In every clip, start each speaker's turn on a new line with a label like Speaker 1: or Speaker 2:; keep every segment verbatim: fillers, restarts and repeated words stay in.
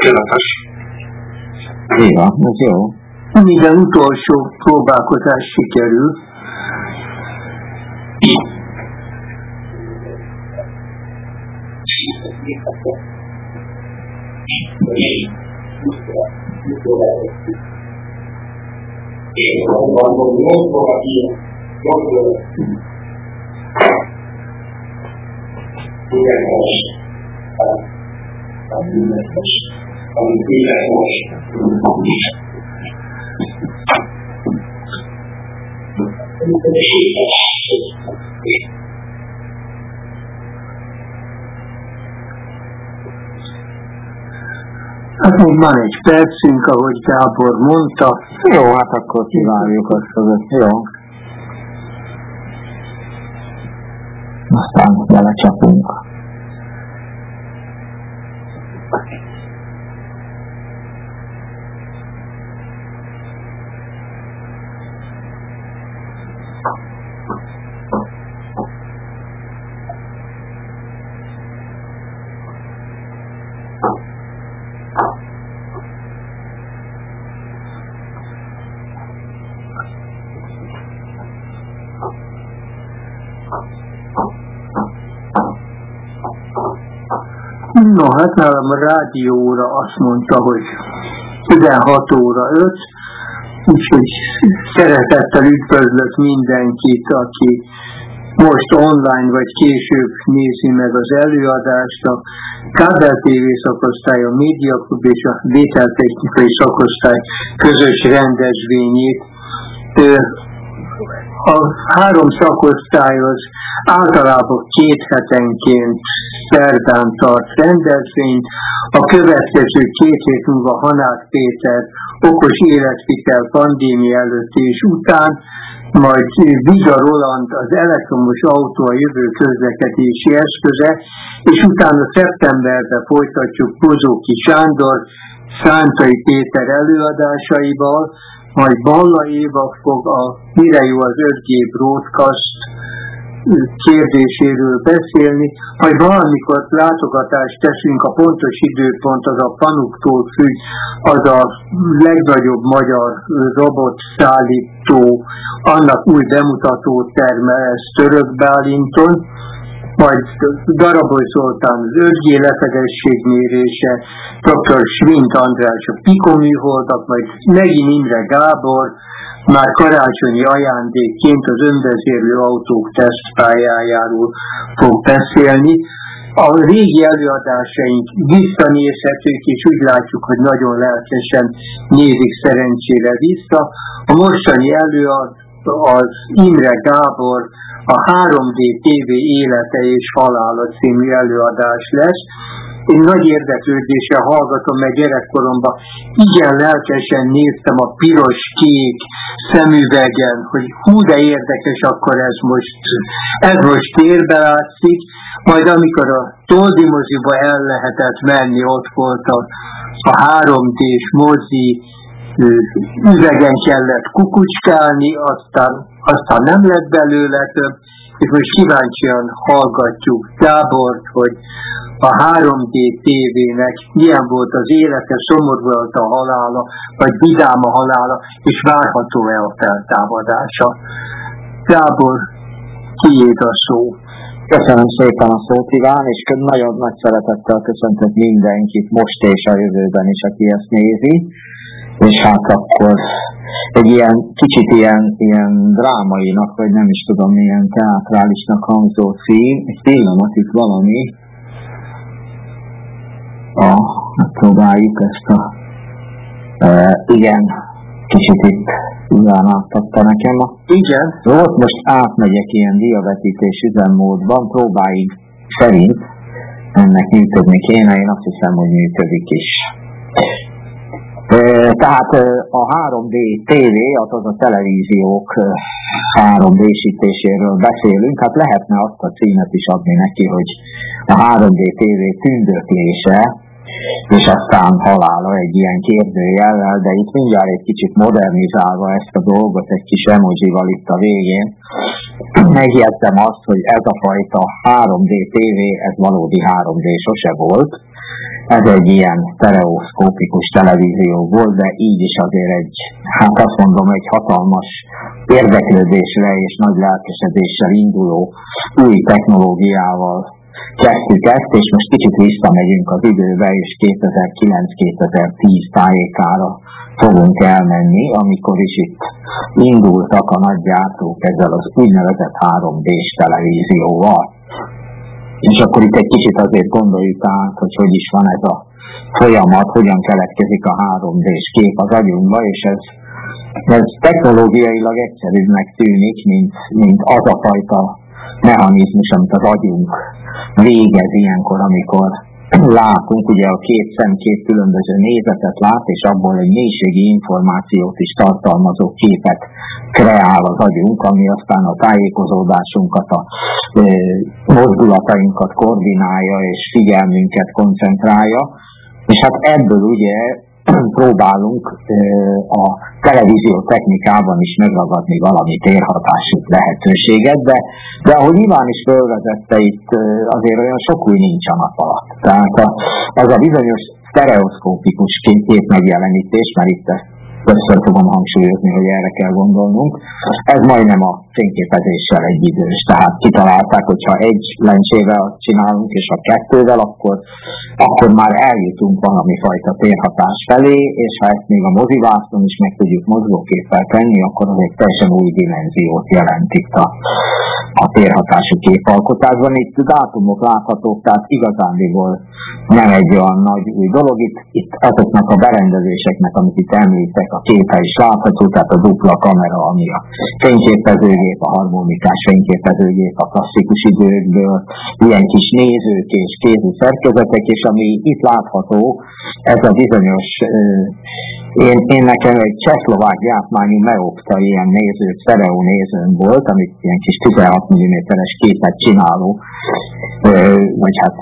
Speaker 1: Tökéletes.
Speaker 2: Éva, ez jó.
Speaker 3: Minden utolsó próbálkozás sikerül. Hát még van egy percünk, ahogy Gábor mondta.
Speaker 2: Jó, hát akkor kivárjuk azt között. Jó. Aztán belecsapunk.
Speaker 3: No, hát nálam a rádióra azt mondta, hogy tizenhat óra öt, úgyhogy szeretettel üdvözlök mindenkit, aki most online vagy később nézi meg az előadást. A Kábel té vé szakosztály, a Médiaklub és a Vételtechnikai szakosztály közös rendezvényét. A három szakosztály az általában két hetenként szerdán tart rendezvényt. A következő két hét múlva Hanák Péter okos életvitel pandémia előtt és után, majd Viga Roland az elektromos autó a jövő közlekedési eszköze, és utána szeptemberben folytatjuk Bozóki Sándor, Szántai Péter előadásaival, majd Balla Éva fog a Mire jó az öt G Broadcast kérdéséről beszélni, majd valamikor látogatást teszünk, a pontos időpont az a Panuktól függ, az a legnagyobb magyar robotszállító, annak új bemutató terme, ez Törökbálinton, majd Darabos Zoltán az öt G lefedességmérése, doktor Schwint András a pikoműholdak, majd megint Imre Gábor, már karácsonyi ajándékként az önvezérlő autók tesztpályájáról fog beszélni. A régi előadásaink visszanézhetők, és úgy látjuk, hogy nagyon lelkesen nézik szerencsére vissza. A mostani előadó az Imre Gábor, a három dé té vé élete és halála című előadás lesz. Én nagy érdeklődéssel hallgatom, meg gyerekkoromban igen lelkesen néztem a piros-kék szemüvegen, hogy hú de érdekes, akkor ez most, ez most térbe látszik. Majd amikor a Toldi moziba el lehetett menni, ott volt a, a három dés mozi, üvegen kellett kukucskálni, aztán, aztán nem lett belőle több, és most kíváncsian hallgatjuk Gábort, hogy a három dé té vének milyen volt az élete, szomorú volt a halála, vagy vidám a halála, és várható-e a feltámadása. Gábor, tiéd a szó.
Speaker 2: Köszönöm szépen a szót, Iván, és nagyon nagy szeretettel köszöntök mindenkit most és a jövőben is, aki ezt nézi. És hát akkor egy ilyen kicsit ilyen, ilyen drámainak, vagy nem is tudom, milyen teátrálisnak hangzó cím, egy pillanat itt valami. Ah, megpróbáljuk ezt a... E, igen, kicsit itt Iván átadta nekem.
Speaker 3: Igen.
Speaker 2: Ott most átmegyek ilyen diavetítés üzemmódban, próbáljuk szerint ennek működni kéne, én azt hiszem, hogy működik is. Tehát a három dé té vé, azaz a televíziók három dé-sítéséről beszélünk, hát lehetne azt a címet is adni neki, hogy a három dé té vé tündöklése, és aztán halála egy ilyen kérdőjellel, de itt mindjárt egy kicsit modernizálva ezt a dolgot egy kis emojival itt a végén, megjegyzem azt, hogy ez a fajta három dé té vé, ez valódi három dé sose volt, ez egy ilyen sztereoszkópikus televízió volt, de így is azért egy, hát azt mondom, egy hatalmas érdeklődésre és nagy lelkesedéssel induló új technológiával kezdtük ezt, és most kicsit visszamegyünk az időbe, és kétezer-kilenc-kétezer-tíz tájékára fogunk elmenni, amikor is itt indultak a nagy gyártók ezzel az úgynevezett három dés televízióval. És akkor itt egy kicsit azért gondoljuk át, hogy hogy is van ez a folyamat, hogyan keletkezik a három dés kép az agyunkba, és ez, ez technológiailag egyszerűbbnek tűnik, mint, mint az a fajta mechanizmus, amit az agyunk végez ilyenkor, amikor látunk, ugye a két szem két különböző nézetet lát, és abból egy mélységi információt is tartalmazó képet kreál az agyunk, ami aztán a tájékozódásunkat, a e, mozdulatainkat koordinálja, és figyelmünket koncentrálja, és hát ebből ugye próbálunk e, a televízió technikában is megragadni valami térhatású lehetőséget, de, de ahogy Iván is fölvezette, itt azért olyan sok új nincs a nap alatt. Tehát a, az a bizonyos sztereoszkópikus kép megjelenítés, mert itt ezt többször fogom hangsúlyozni, hogy erre kell gondolnunk, ez majdnem a fényképezéssel egy idős. Tehát kitalálták, hogyha egy lencsével csinálunk, és a kettővel, akkor, akkor már eljutunk valami fajta térhatás felé, és ha ezt még a mozivászon is meg tudjuk mozgóképpel tenni, akkor az egy teljesen új dimenziót jelent itt a, a térhatású képalkotásban. Itt dátumok láthatók, tehát igazándiból nem egy olyan nagy új dolog. Itt, itt azoknak a berendezéseknek, amit itt említek, a képe is látható, tehát a dupla kamera, ami a fényképezőgép, a harmonikás fényképezőgép a klasszikus időkből, ilyen kis nézők és kézi szerkezetek, és ami itt látható, ez a bizonyos, én, én nekem egy csehszlovák gyártmányú Meopta ilyen néző, sztereó nézőn volt, amit ilyen kis tizenhat milliméteres képet csináló, vagy hát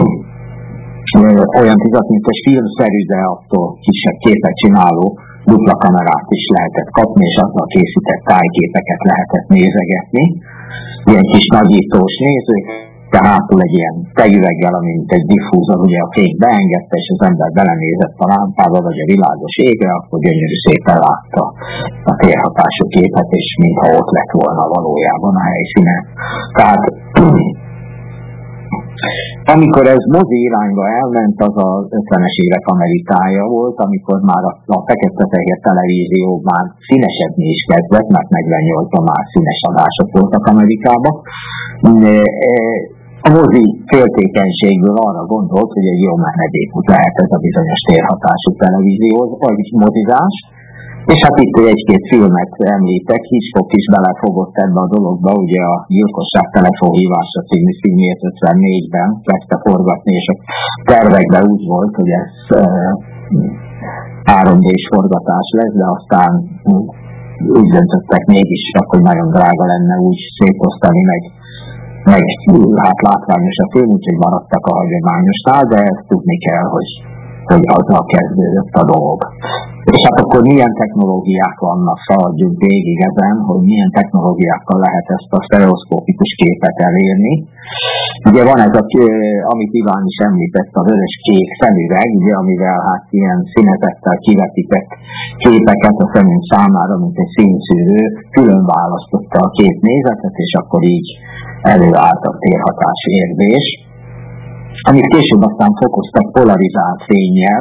Speaker 2: olyan tizenhat milliméteres filmszerű, de attól kisebb képet csináló dupla kamerát is lehetett kapni, és azzal készített tájképeket lehetett nézegetni. Ilyen kis nagyítós nézők, tehát egy ilyen tejüveggel, amint egy diffúzor, ugye a fény beengedte, és az ember belenézett a lámpába, vagy a világos égre, akkor gyönyörű szépen látta a térhatású képet, és mintha ott lett volna valójában a helyszínen. Tehát amikor ez mozi irányba elment, az az ötvenes évek Amerikája volt, amikor már a, a fekete-fehér televízió már színesedni is kezdett, mert negyvennyolcban már színes adások voltak Amerikában. A mozi féltékenységből arra gondolt, hogy egy jó menedékút lehet ez a bizonyos térhatású televízió, vagy mozizás. És hát itt egy-két filmet említek, Hitchcock is belefogott ebbe a dologba, ugye a Gyilkosság telefonhívása című filmjét ötvennégyben kezdte forgatni, és a tervekben úgy volt, hogy ez e, három dés forgatás lesz, de aztán úgy döntöttek mégis, hogy nagyon drága lenne úgy szétosztani, meg, meg hát látványos a film, úgyhogy maradtak a hagyományosnál, de ezt tudni kell, hogy, hogy azzal kezdődött a dolog. És hát akkor milyen technológiák vannak, szaladjunk végig ezen, hogy milyen technológiákkal lehet ezt a sztereoszkópikus képet elérni. Ugye van ez, a, amit Iván is említett, a vörös-kék szemüveg, ugye, amivel hát ilyen színezettel kivetített képeket a szemünk számára, mint egy színszűrő, külön választotta a két nézetet, és akkor így előállt a térhatás érzés. Amit később aztán fokoztak polarizált fénnyel,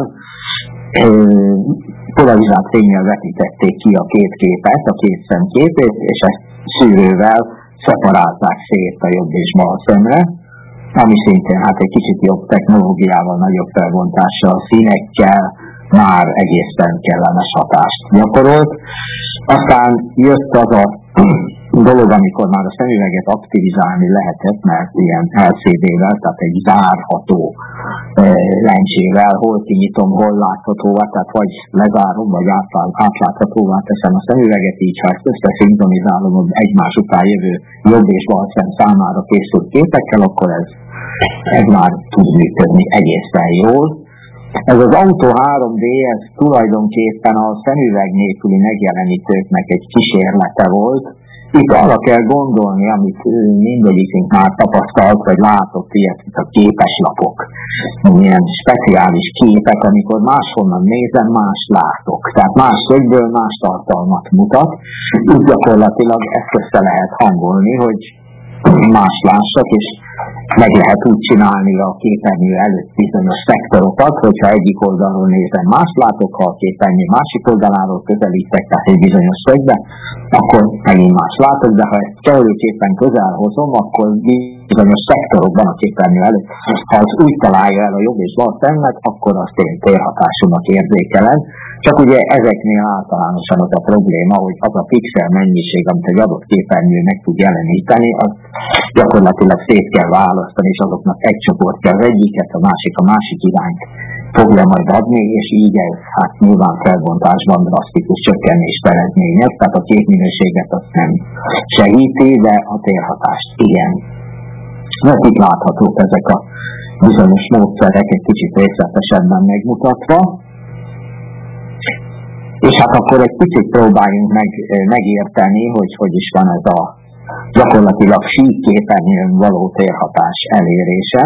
Speaker 2: polarizált fénnyel vetítették ki a két képet, a két szem képét, és ezt szűrővel szeparálták szét a jobb és bal szemre, ami szintén hát egy kicsit jobb technológiával, nagyobb felbontással, színekkel már egészen kellemes hatást gyakorolt. Aztán jött az a dolog, amikor már a szemüveget aktivizálni lehetett, mert ilyen el cé dé-vel, tehát egy zárható e, lencsével, hol kinyitom, hol láthatóvá, tehát vagy lezárom, vagy átláthatóvá teszem a szemüveget, így ha ezt összeszinkronizálom egymás után jövő jobb és bal szem számára készült képekkel, akkor ez, ez már tud működni egészen jól. Ez az Auto három dé, ez tulajdonképpen a szemüveg nélküli megjelenítőknek egy kísérlete volt, itt arra kell gondolni, amit mindegyikünk már tapasztalt, vagy látott ilyet, mint a képeslapok. Ilyen speciális képek, amikor máshonnan nézem, más látok. Tehát más szögből más tartalmat mutat. Úgy gyakorlatilag ezt össze lehet hangolni, hogy más lássak, és meg lehet úgy csinálni a képernyő előtt bizonyos szektorokat, hogyha egyik oldalról nézem, más látok, ha a képernyő másik oldaláról közelítek, tehát egy bizonyos szögbe, akkor megint más látok, de ha ezt kellőképpen közel hozom, akkor bizonyos szektorokban a képernyő előtt, ha az úgy találja el a jobb és bal szemmet, akkor azt én térhatásúnak érzékelem. Csak ugye ezeknél általánosan az a probléma, hogy az a pixel mennyiség, amit egy adott képernyő meg tud jeleníteni, az gyakorlatilag szét kell választani, és azoknak egy csoportja az egyiket, a másik a másik irányt fogja majd adni, és így ez hát nyilván felbontásban drasztikus csökkenést eredményez, tehát a képminőséget azt nem segíti, de a térhatást igen. Mert itt láthatók ezek a bizonyos módszerek egy kicsit részletesebben megmutatva. És hát akkor egy picit próbáljunk meg, megérteni, hogy hogy is van ez a gyakorlatilag síkképernyőn való térhatás elérése.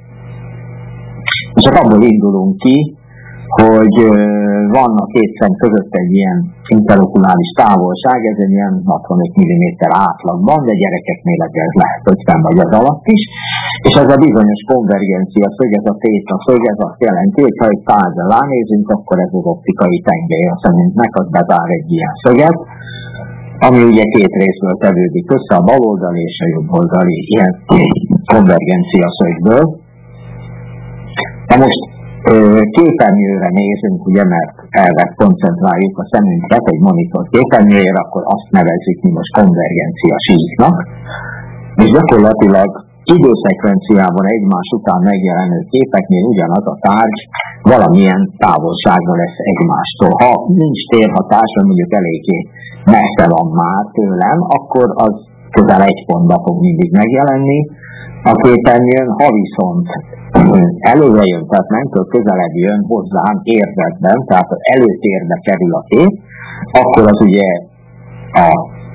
Speaker 2: És hát abból indulunk ki, hogy van a két szem között egy ilyen interokuláris távolság, ez egy ilyen hatvanöt milliméter átlagban, de gyerekeknél ez lehet ötven vagy az alatt is. És ez a bizonyos konvergencia szög, ez a téta szög, ez azt jelenti, hogy ha egy tárgyra ránézünk, akkor ez az optikai tengely a szemünknek, az bezár egy ilyen szöget, ami ugye két részből tevődik össze, a bal oldali és a jobb oldali ilyen konvergencia szögből. Na most képernyőre nézünk, ugye, mert erre koncentráljuk a szemünket egy monitor képernyőjére, akkor azt nevezzük mi most konvergencia síknak, és gyakorlatilag időszekvenciában egymás után megjelenő képeknél ugyanaz a tárgy valamilyen távolságra lesz egymástól. Ha nincs térhatás, vagy mondjuk eléggé messze van már tőlem, akkor az közel egy pontba fog mindig megjelenni a képernyőn, ha viszont előre jön, tehát mentől közelebb jön hozzám érzetben, tehát az előtérbe kerül a kép, akkor az ugye a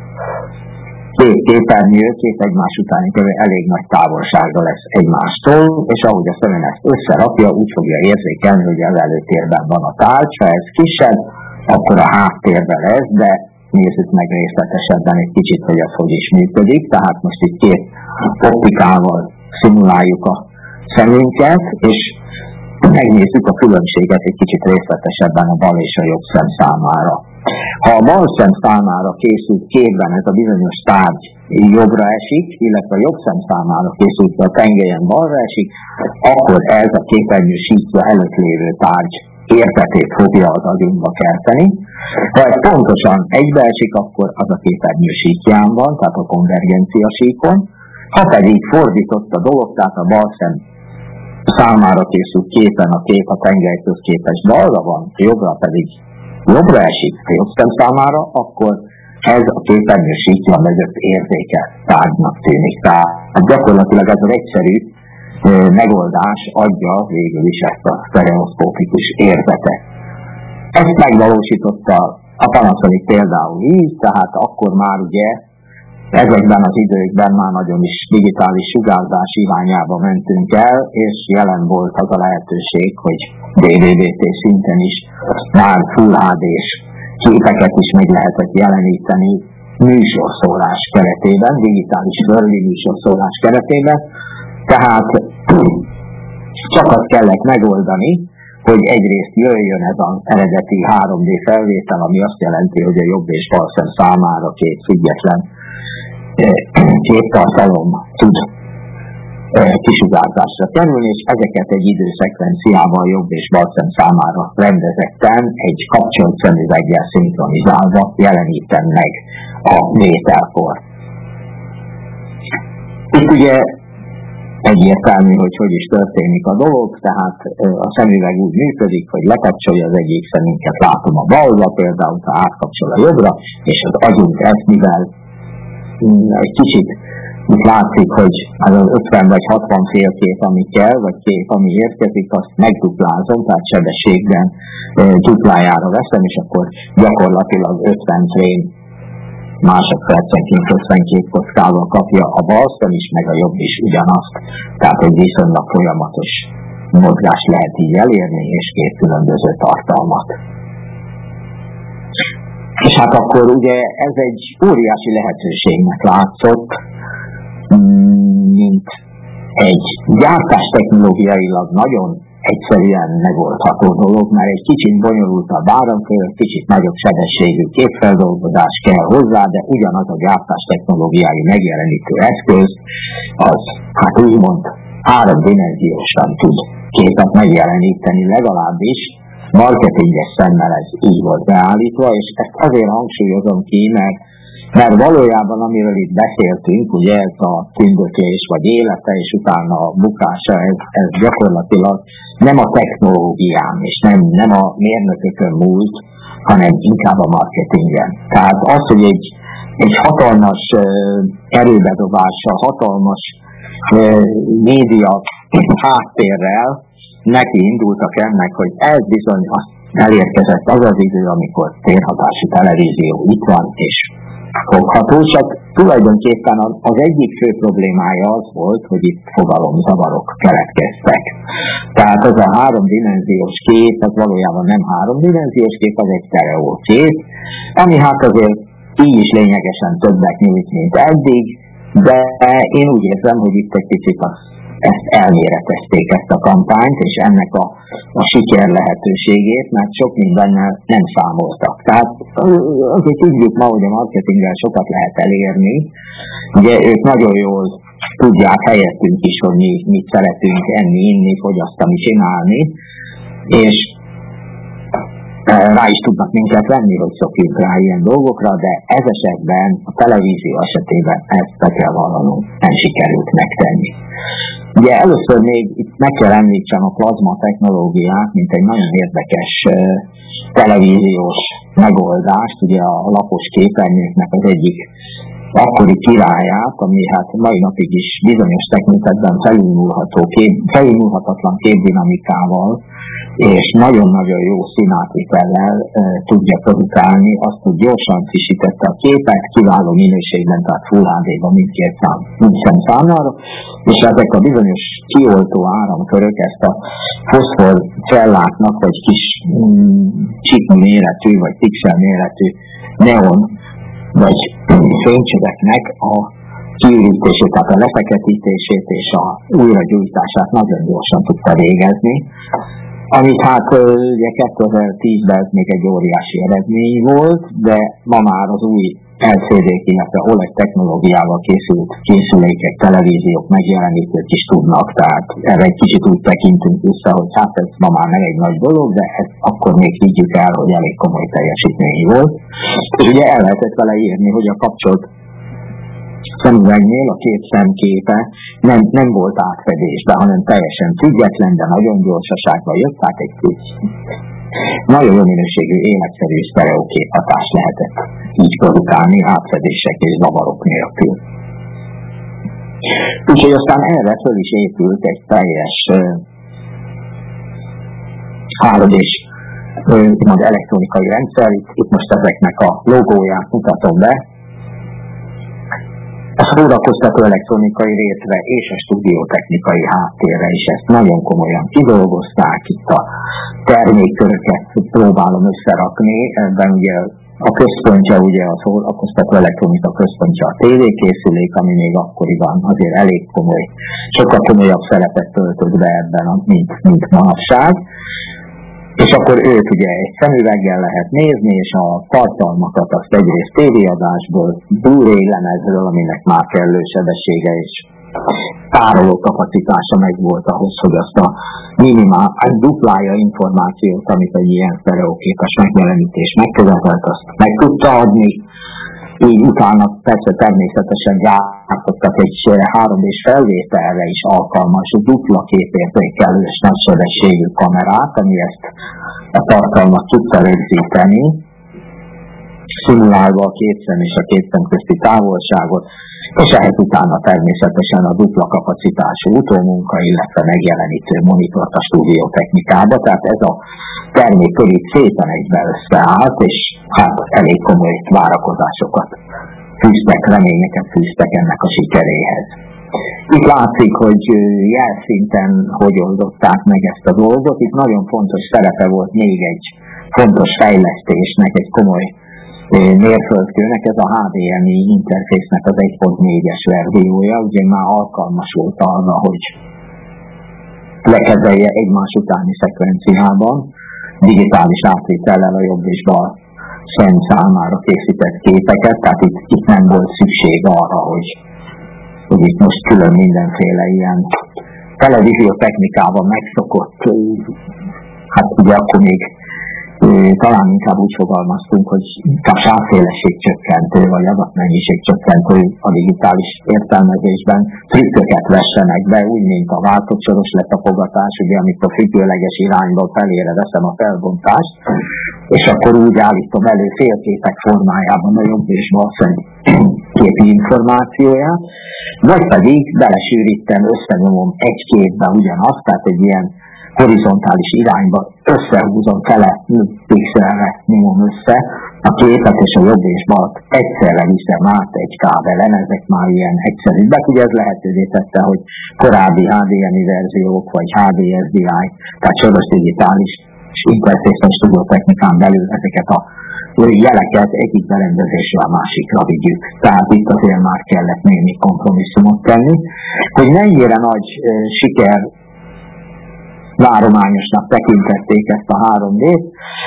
Speaker 2: két képernyő, két egymás utáni kövő elég nagy távolsága lesz egymástól, és ahogy a szemen ezt összerakja, úgy fogja érzékelni, hogy az előtérben van a tárgy, ha ez kisebb, akkor a háttérben lesz, de nézzük meg részletesebben egy kicsit, hogy ez hogy is működik. Tehát most itt két optikával szimuláljuk a szemünket, és megnézzük a különbséget egy kicsit részletesebben a bal és a jobb szem számára. Ha a bal szem számára készült képben ez a bizonyos tárgy jobbra esik, illetve a jobb szem számára készült a tengelyen balra esik, akkor ez a képernyő síkja előtt lévő tárgy érzetét fogja az agyunkba kelteni. Ha ez pontosan egybeesik, akkor az a képernyő síkján van, tehát a konvergencia síkon. Ha pedig fordított a dolog, tehát a bal szem számára készült képen a kép a tengelyköz képest balra van, jobbra pedig jobbra esik a jobb szem számára, akkor ez a képernyő síkja mögött érzékelt tárgynak tűnik. Tehát gyakorlatilag ez az egyszerű megoldás adja végül is ezt a sztereoszkópikus érzetet. Ezt megvalósította a Panasonic például így, tehát akkor már ugye ezekben az időkben már nagyon is digitális sugárzás irányába mentünk el, és jelen volt az a lehetőség, hogy dé vé dé-té szinten is már Full há dés képeket is meg lehetett jeleníteni műsorszórás keretében, digitális early műsorszórás keretében. Tehát csak azt kellett megoldani, hogy egyrészt jöjjön ez az eredeti három dé felvétel, ami azt jelenti, hogy a jobb és bal szem számára két független képtartalom tud kisugárzásra kerülni, és ezeket egy időszekvenciával jobb és bal szem számára rendezetten egy kapcsolt szemüveggel szinkronizálva jelenítem meg a vételkor. Itt ugye egyértelmű, hogy hogy is történik a dolog, tehát a szemüveg úgy működik, hogy lekapcsolja az egyik szemünket, látom a balra, például ha átkapcsol a jobbra, és az agyunk ezt, mivel egy kicsit itt látszik, hogy az ötven vagy hatvan félkép, ami kell, vagy kép, ami érkezik, azt megduplázom, tehát sebességben duplájára veszem, és akkor gyakorlatilag ötven frame másodpercenként ötvenkét kockával kapja a bal szem is, meg a jobb is ugyanazt. Tehát egy viszonylag folyamatos mozgás lehet így elérni, és két különböző tartalmat. És hát akkor ugye ez egy óriási lehetőségnek látszott, mint egy gyártás technológiailag nagyon egyszerűen megoldható dolog, mert egy kicsit bonyolultabb áramkör, kicsit nagyobb sebességű képfeldolgozás kell hozzá, de ugyanaz a gyártás technológiai megjelenítő eszköz, az hát úgymond háromdimenziósan tud képet megjeleníteni, legalábbis marketinges szemmel ez így volt beállítva, és ezt azért hangsúlyozom ki, mert, mert valójában amiről itt beszéltünk, ugye ez a tündöklés vagy élete, és utána a bukása, ez, ez gyakorlatilag nem a technológián, és nem, nem a mérnökökön múlt, hanem inkább a marketingen. Tehát az, hogy egy, egy hatalmas uh, erőbedobással, hatalmas uh, média háttérrel neki indultak ennek, hogy ez bizony elérkezett az az idő, amikor térhatású televízió itt van, és fogható, csak tulajdonképpen az egyik fő problémája az volt, hogy itt fogalomzavarok keletkeztek. Tehát az a háromdimenziós kép, az valójában nem háromdimenziós kép, az egy sztereó kép, ami hát azért így is lényegesen többet nyújt, mint eddig, de én úgy érzem, hogy itt egy picit az ezt elméretezték, ezt a kampányt, és ennek a, a siker lehetőségét, mert sok mindennel nem számoltak. Tehát azért tudjuk ma, hogy a marketinggel sokat lehet elérni. Ugye ők nagyon jól tudják helyettünk is, hogy mi mit szeretünk enni, inni, fogyasztani, csinálni, és rá is tudnak minket venni, hogy szokjunk rá ilyen dolgokra, de ez esetben, a televízió esetében ezt be kell vallanom, nem sikerült megtenni. Ugye először még itt meg kell említsem a plazma technológiát, mint egy nagyon érdekes uh, televíziós megoldást, ugye a lapos képernyőknek az egyik akkori királyát, ami hát mai napig is bizonyos tekintetben felülmúlható kép, felülmúlhatatlan képdinamikával és nagyon-nagyon jó színátvétellel e, tudja produkálni, azt, hogy gyorsan frissítette a képet, kiváló minőségben, tehát Full há dé-ban mindkét szám, mindszem számára, és ezek a bizonyos kioltó áramkörök ezt a foszfor celláknak, vagy kis mm, csip méretű, vagy pixel méretű neon, vagy fénycsöveknek a kiürítését, tehát a lefeketítését és a újragyújtását nagyon gyorsan tudta végezni, amit hát ugye kétezer-tízben még egy óriási eredmény volt, de ma már az új el cé dé-k, illetve o led technológiával készült készülékek, televíziók, megjelenítők is tudnak, tehát erre egy kicsit úgy tekintünk vissza, hogy hát ez ma már nem egy nagy dolog, de ezt akkor még higgyük el, hogy elég komoly teljesítmény volt. És ugye el lehetett vele írni, hogy a kapcsolt szemüvegnél a két szemképe nem, nem volt átfedésben, hanem teljesen független, de nagyon gyorsaságban jött, tehát egy kicsit nagyon jó minőségű, életszerű sztereoképhatást lehetett így produkálni átfedések és zavarok nélkül. Úgyhogy aztán erre föl is épült egy teljes három dés elektronikai rendszer, itt, itt most ezeknek a logóját mutatom be. A szórakoztató elektronikai részre és a stúdiótechnikai háttérre is ezt nagyon komolyan kidolgozták, itt a termékköröket próbálom összerakni, ebben ugye a központja, ugye a szórakoztató elektronika központja a tévékészülék, ami még akkoriban azért elég komoly, sokkal komolyabb szerepet töltött be ebben, mint, mint manapság. És akkor őt ugye egy szemüveggel lehet nézni, és a tartalmakat azt egyrészt tévéadásból, Blu-ray lemezről, aminek már kellő sebessége és tároló kapacitása meg volt ahhoz, hogy azt a minimál, egy duplája információt, amit egy ilyen sztereoképes megjelenítés megkövetelt, azt meg tudta adni. Így utána persze természetesen gyártottak egy három dés felvételre is alkalmas dupla képértékelő és nagysebességű kamerát, ami ezt a tartalmat tudta rögzíteni, szimulálva a két szem és a két szem közti távolságot, és ehhez utána természetesen a dupla kapacitású utómunka, illetve megjelenítő monitort a stúdiótechnikába, tehát ez a termék körül szépen egybe összeállt, és hát elég komoly várakozásokat fűztek, reményeket fűztek ennek a sikeréhez. Itt látszik, hogy jelszinten hogy oldották meg ezt a dolgot. Itt nagyon fontos szerepe volt még egy fontos fejlesztésnek, egy komoly mérföldkőnek, ez a há dé em i interfésznek az egy pont négyes verziója, ugye már alkalmas volt arra, hogy lekezelje egymás utáni szekvenciában, digitális átvétellel a jobb és bal szem számára készített képeket, tehát itt, itt nem volt szükség arra, hogy, hogy itt most külön mindenféle ilyen televízió technikában megszokott, hát ugye akkor még talán inkább úgy fogalmaztunk, hogy a sávféleség csökkentő, vagy adatmennyiség csökkentő a digitális értelmezésben trükköket vessenek be, úgy, mint a váltott soros letapogatás, ugye, amikor függőleges irányba felére veszem a felbontást, és akkor úgy állítom elő félképek formájában a jobb és bal szem képi információját, vagy pedig belesűrítem, összenyomom egy képbe ugyanazt, tehát egy ilyen horizontális irányba összehúzom fele pixelre, nyomom össze a képet és a jobb és balt egyszerre viszem át egy kábelen, ezek már ilyen egyszerűbbek, ugye ez lehetővé tette, hogy korábbi há dé em i verziók vagy há dé es dé i, tehát soros digitális interfészes stúdiótechnikán belül ezeket a jeleket egyik berendezésre a másikra vigyük. Tehát itt azért már kellett némi kompromisszumot tenni. Hogy mennyire nagy uh, siker várományosnak tekintették ezt a három dét.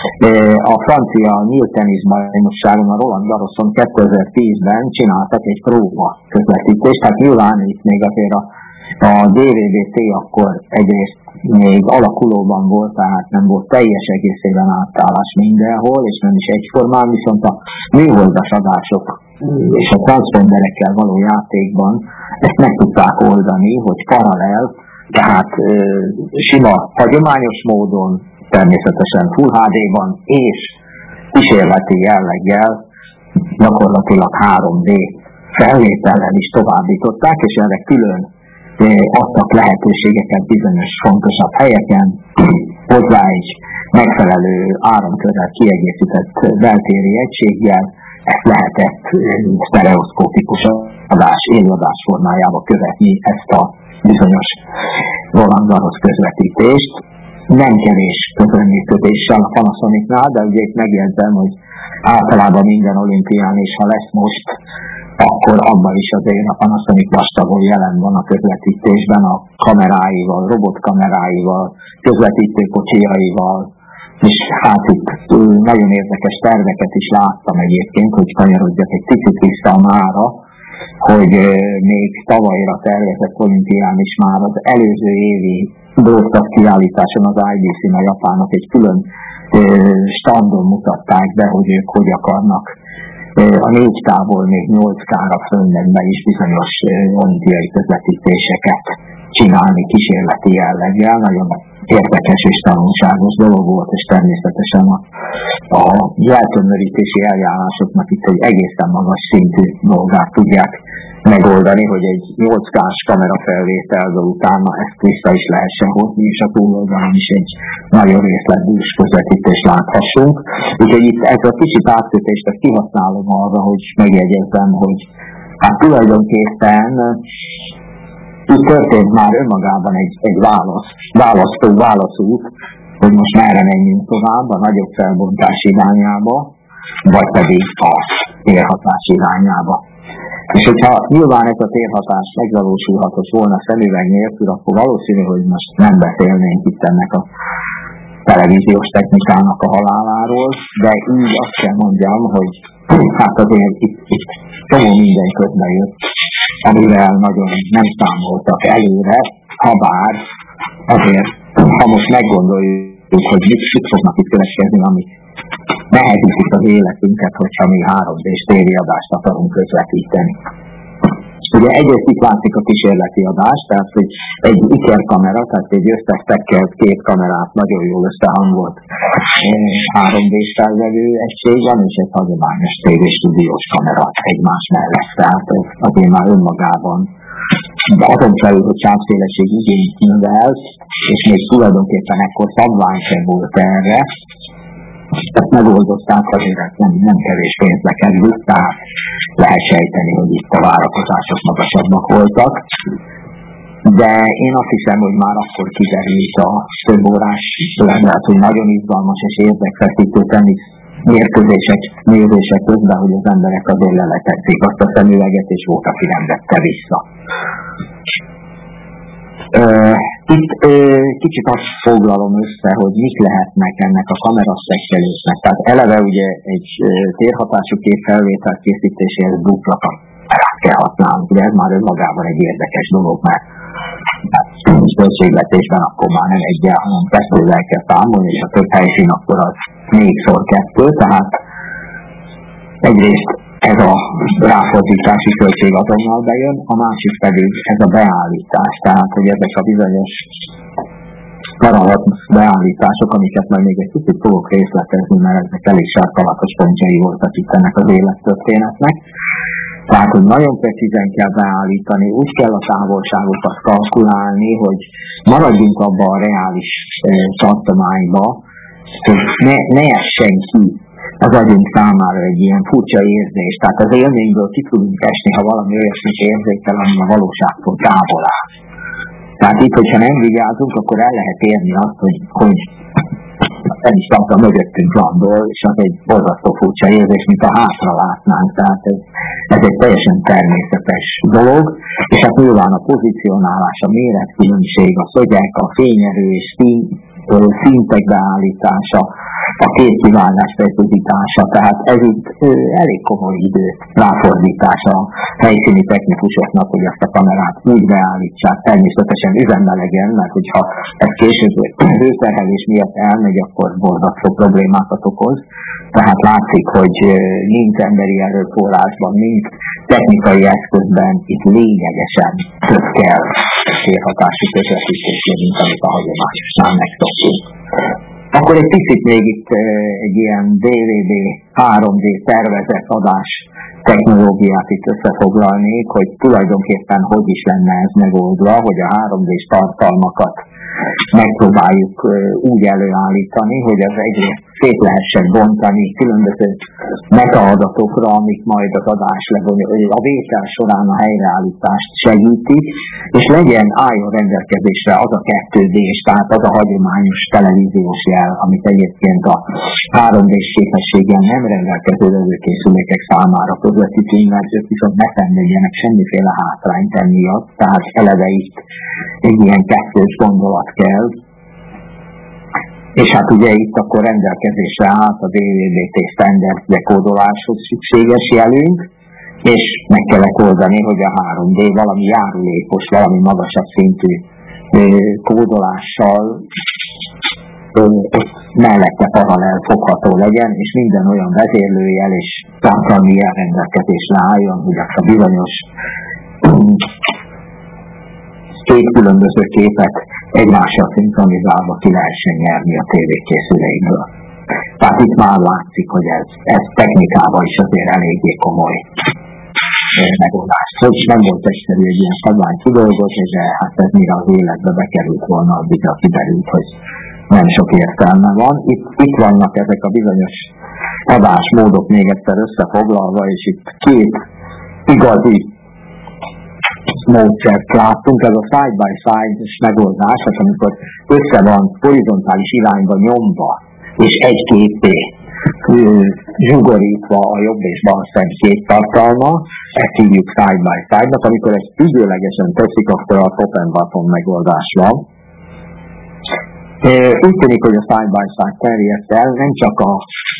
Speaker 2: A francia Neil Tennis bajnokságon, a Roland Garroson kétezer-tízben csináltak egy próba közvetítést, tehát nyilván itt még azért a, a dé vé dé té akkor egyrészt még alakulóban volt, tehát nem volt teljes egészében átállás mindenhol, és nem is egyformán, viszont a műholdas adások és a transponderekkel való játékban ezt meg tudták oldani, hogy paralel, tehát e, sima, hagyományos módon, természetesen Full há dé-ban és kísérleti jelleggel gyakorlatilag három dé felvétellel is továbbították, és erre külön e, adtak lehetőségeket bizonyos fontosabb helyeken, hozzá egy megfelelő áramkörrel kiegészített beltéri egységgel, ezt lehetett sztereoszkópikus adás, élőadás formájába követni ezt a bizonyos Roland Garros közvetítést. Nem kevés közreműködéssel a Panasonicnál, de ugye itt megjegyzem, hogy általában minden olimpián, és ha lesz most, akkor abban is azért a Panasonic vastagon jelen van a közvetítésben, a kameráival, robotkameráival, közvetítőkocsijaival, és hát itt nagyon érdekes terveket is láttam egyébként, hogy kanyarodjak egy picit vissza mára, hogy még tavalyra tervezett olimpián is már az előző évi Broadcast kiállításon az i bé cén a japánok egy külön standon mutatták be, hogy ők hogy akarnak a négy ká-ból még nyolc ká-ra fölmenve is bizonyos olimpiai közvetítéseket csinálni kísérleti jelleggel. Nagyon érdekes és tanulságos dolog volt, és természetesen a, a jeltömörítési eljárásoknak itt egy egészen magas szintű dolgát tudják megoldani, hogy egy nyolc ká-s kamerafelvételből utána ezt vissza is lehessen hozni, és a túloldalon is egy nagyon részletbűs közvetítést láthassunk. Úgyhogy itt ez a kicsit átkötést kihasználom arra, hogy megjegyezzem, hogy hát tulajdonképpen itt történt már önmagában egy, egy válasz, választó válaszút, hogy most merre menjünk tovább, a nagyobb felbontás irányába, vagy pedig a térhatás irányába. És hogyha nyilván ez a térhatás megvalósulhatott volna szemüveg nélkül, akkor valószínű, hogy most nem beszélnénk itt ennek a televíziós technikának a haláláról, de így azt kell mondjam, hogy hát azért itt, itt csomó minden közben jött, amivel nagyon nem számoltak előre, habár azért, ha most meggondoljuk, hogy mit, mit fognak itt következni, amik nehezítik az életünket, hogyha mi három dés tévéadást akarunk közvetíteni. Ugye egyrészt itt látszik a kísérleti adás, tehát hogy egy ikerkamera, tehát egy összesztekkelt két kamerát nagyon jól összehangolt három dés felvevő egység van, és egy hagyományos tévéstúdiós kamera egymás mellett, tehát azért már önmagában, de azon felül, hogy sávszélesség igényt növel, és még tulajdonképpen ekkor szabvány sem volt erre, ezt megoldották, azért nem, nem kevés pénzbe került, tehát lehet sejteni, hogy itt a várakozások magasabbak voltak. De én azt hiszem, hogy már akkor kiderült a több órás, lehet, hogy nagyon izgalmas és érdekfeszítő tenisz mérkőzések nézése közben, hogy az emberek azért leletették azt a szemüveget, és volt, aki nem vette vissza. Uh, itt uh, kicsit azt foglalom össze, hogy mik lehetnek ennek a kameraszekkelésnek. Tehát eleve ugye egy uh, térhatású képfelvétel készítéséhez dupla kamerát kell használni. Ugye ez már önmagában egy érdekes dolog, mert hát költségvetésben akkor már nem egyel, hanem kettővel kell számolni, és a több helyszín akkor az négyszer kettő, tehát egyrészt ez a ráfordítási költség azonnal bejön, a másik pedig ez a beállítás, tehát hogy ezek a bizonyos paravat beállítások, amiket majd még egy kicsit fogok részletezni, mert ezek elég sarkalatos pontjai voltak itt ennek az élettörténetnek. Tehát, hogy nagyon precízen kell beállítani, úgy kell a távolságokat kalkulálni, hogy maradjunk abba a reális e, tartományba, hogy ne, ne essen ki az agyunk számára egy ilyen furcsa érzés. Tehát az élményből ki tudunk esni, ha valami olyasmit érzékel, ami a valóságtól távol áll. Tehát itt, hogyha nem vigyázunk, akkor el lehet érni azt, hogy, hogy nem is tartom mögöttünk landol, és az egy borzasztó furcsa érzés, mint a hátra látnánk. Tehát ez, ez egy teljesen természetes dolog, és hát nyilván a pozicionálás, a méretkülönbség, a szögek, a fényerő és szín, szintek beállítása, a képkiválás precizítása, tehát ez itt ö, elég komoly idő ráfordítása a helyszíni technikusoknak, hogy ezt a kamerát úgy beállítsák, természetesen üzemmelegen, mert hogyha ez később hőterhelés miatt elmegy, akkor borzasztó problémákat okoz. Tehát látszik, hogy nincs emberi erőforrásban, nincs technikai eszközben, itt lényegesen több kell térhatású közvetítésére, mint amit a hagyományosnál megszoktunk. Akkor egy picit még itt egy ilyen dé vé dé, három dé tervezett adás technológiát itt összefoglalnék, hogy tulajdonképpen hogy is lenne ez megoldva, hogy a három dés tartalmakat megpróbáljuk úgy előállítani, hogy az egyrészt szét lehessen bontani különböző metaadatokra, amik majd az adás levonni, a vétel során a helyreállítást segítik, és legyen, álljon rendelkezésre az a kettő dés, tehát az a hagyományos televíziós jel, amit egyébként a három dés képességgel nem rendelkező előkészülékek számára közvetítünk, mert ők viszont ne szenvedjenek semmiféle hátrányt emiatt, tehát eleve itt egy ilyen kettős gondolat kell. És hát ugye itt akkor rendelkezésre állt a dé vé dé té standard dekódoláshoz szükséges jelünk, és meg kellett oldani, hogy a három dé valami járulékos, valami magasabb szintű kódolással mellette paralel fogható legyen, és minden olyan vezérlőjel és tartalmi jel rendelkezésre álljon, hogy azt a bizonyos két különböző képet egymással szinkronizálva ki lehessen nyerni a tévékészülékből. Tehát itt már látszik, hogy ez, ez technikában is azért eléggé komoly megoldás. Hogy nem volt egyszerű egy ilyen szabvány kidolgozni, de hát ez mire az életbe bekerült volna, addigra kiderült, hogy nem sok értelme van. Itt, itt vannak ezek a bizonyos adásmódok még egyszer összefoglalva, és itt két igazi módszert láttunk, ez a side-by-side-es megoldás, az amikor össze van horizontális irányba nyomva, és egy képé zsugorítva a jobb és bal szem két tartalma, ezt hívjuk side-by-side-nak, amikor ezt ügyőlegesen teszik, akkor a top and bottom megoldás van. Úgy tűnik, hogy a side-by-side terjedt el, nem csak a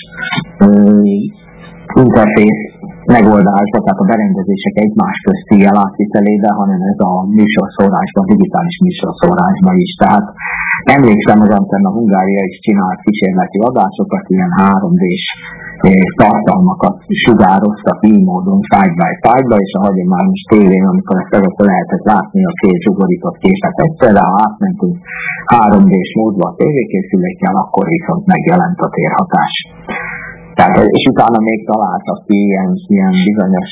Speaker 2: interfész megoldásba, tehát a berendezések egymás közti jelátvitelébe, hanem ez a műsorszórásban, digitális műsorszórásban is. Tehát emlékszem, az Antenna Hungária is csinált kísérleti adásokat, ilyen három dés tartalmakat sugároztak így módon side-by-side-ba, és a hagyományos tévén, amikor ezt előtte lehetett látni a két zsugorított képet egyszerre, ha átmentünk három dés módba a tévékészülékkel, akkor viszont megjelent a térhatás. Tehát, és utána még találtak ki ilyen, ilyen bizonyos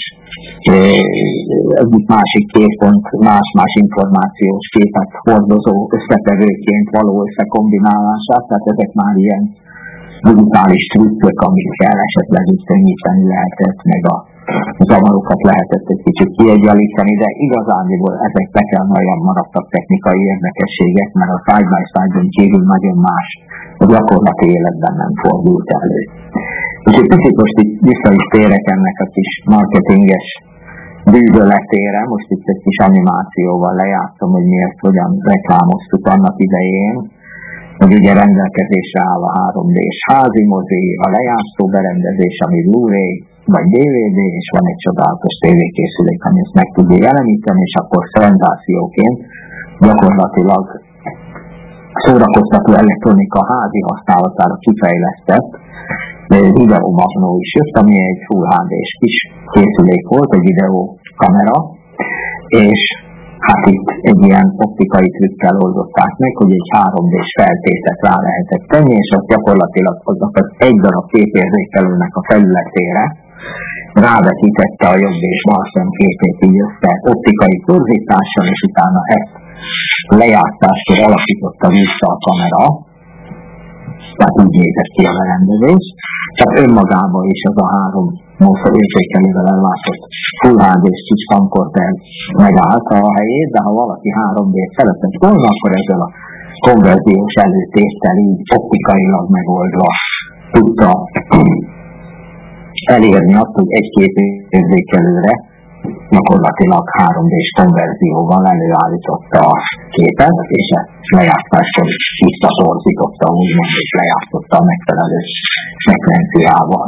Speaker 2: egyik másik képpont, más-más információs képet hordozó összetevőként való összekombinálását, tehát ezek már ilyen digitális trükkök, amikkel esetleg itt könnyíteni lehetett, meg a zavarokat lehetett egy kicsit kiegyenlíteni, de igazából ezek betelnajan maradtak technikai érdekességek, mert a side-by-side-on kívül nagyon más a gyakorlati életben nem fordult elő. És egy picit most itt vissza is térek ennek a kis marketinges bűvöletére, most itt egy kis animációval lejátszom, hogy miért hogyan reklámoztuk annak idején, hogy ugye rendelkezésre áll a három dés házi mozi, a lejátszó berendezés, ami Blu-ray vagy dé vé dé, és van egy csodálatos tévékészülék, ami ezt meg tudja jeleníteni, és akkor szenzációként gyakorlatilag szórakoztató elektronika házi használatára kifejlesztett videómagnó is jött, ami egy Full há dés kis készülék volt, egy videókamera, és hát itt egy ilyen optikai trükkel oldották meg, hogy egy három dés feltétet rá lehetett tenni, és azt gyakorlatilag azok az egy darab képérzékelőnek a felületére rávetítette a jobb és bal szemképét így össze optikai torzítással, és utána ezt lejátszáskor alakította vissza a kamera, tehát úgy nézett ki a berendezés, csak önmagában is az a három módszer érzékelővel ellátott Full há dés kis camcorder megállta a helyét, de ha valaki három dét szeretett volna, akkor ezzel a konverziós előtéttel így optikailag megoldva tudta elérni azt, hogy egy-két érzékelőre gyakorlatilag három dés konverzióval előállította a képet, és ezt lejátszáskor visszatorzította, úgymond, és lejátszotta a megfelelő frekvenciával.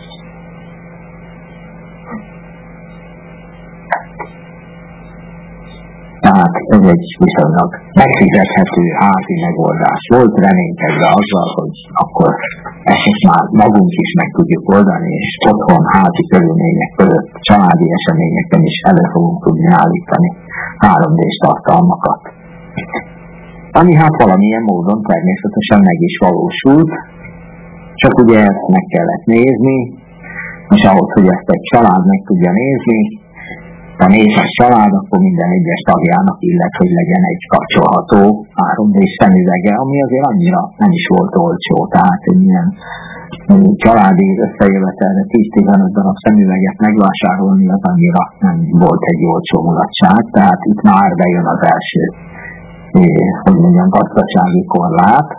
Speaker 2: Tehát ez egy viszonylag megfizethető házi megoldás volt, reménykedve azzal, hogy akkor ezt már magunk is meg tudjuk oldani, és otthon házi körülmények között, családi eseményeken is elő fogunk tudni állítani három dés tartalmakat. Ami hát valamilyen módon természetesen meg is valósult, csak ugye ezt meg kellett nézni, és ahhoz, hogy ezt egy család meg tudja nézni, a nézes család, akkor minden egyes tagjának illet, hogy legyen egy kapcsolható három dés szemüvege, ami azért annyira nem is volt olcsó, tehát egy ilyen családi összejövetelre tíz-tizenöt darab szemüveget megvásárolni az annyira nem volt egy olcsó mulatság, tehát itt már bejön az első, hogy mondjam, gazdasági korlát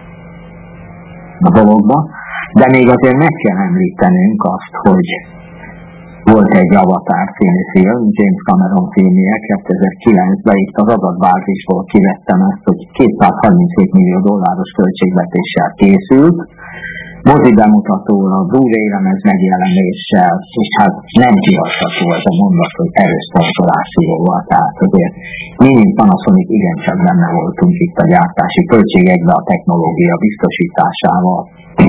Speaker 2: a dologba, de még azért meg kell említenünk azt, hogy volt egy Avatar című film, James Cameron filmje, kétezer-kilencben itt az adatbázisból kivettem ezt, hogy kétszázharminchét millió dolláros költségvetéssel készült, mozi bemutatóra, Blu-ray lemez megjelenéssel, és hát nem kiadható ez a mondat, hogy erős szponzorációval, tehát azért mi, mint Panasonic, igencsak benne voltunk itt a gyártási költségekbe, a technológia biztosításával,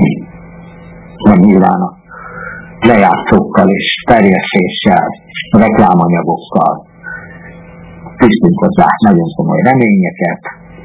Speaker 2: vagy nyilván a lejátszókkal és terjesztéssel, reklámanyagokkal tűztünk hozzá nagyon komoly reményeket.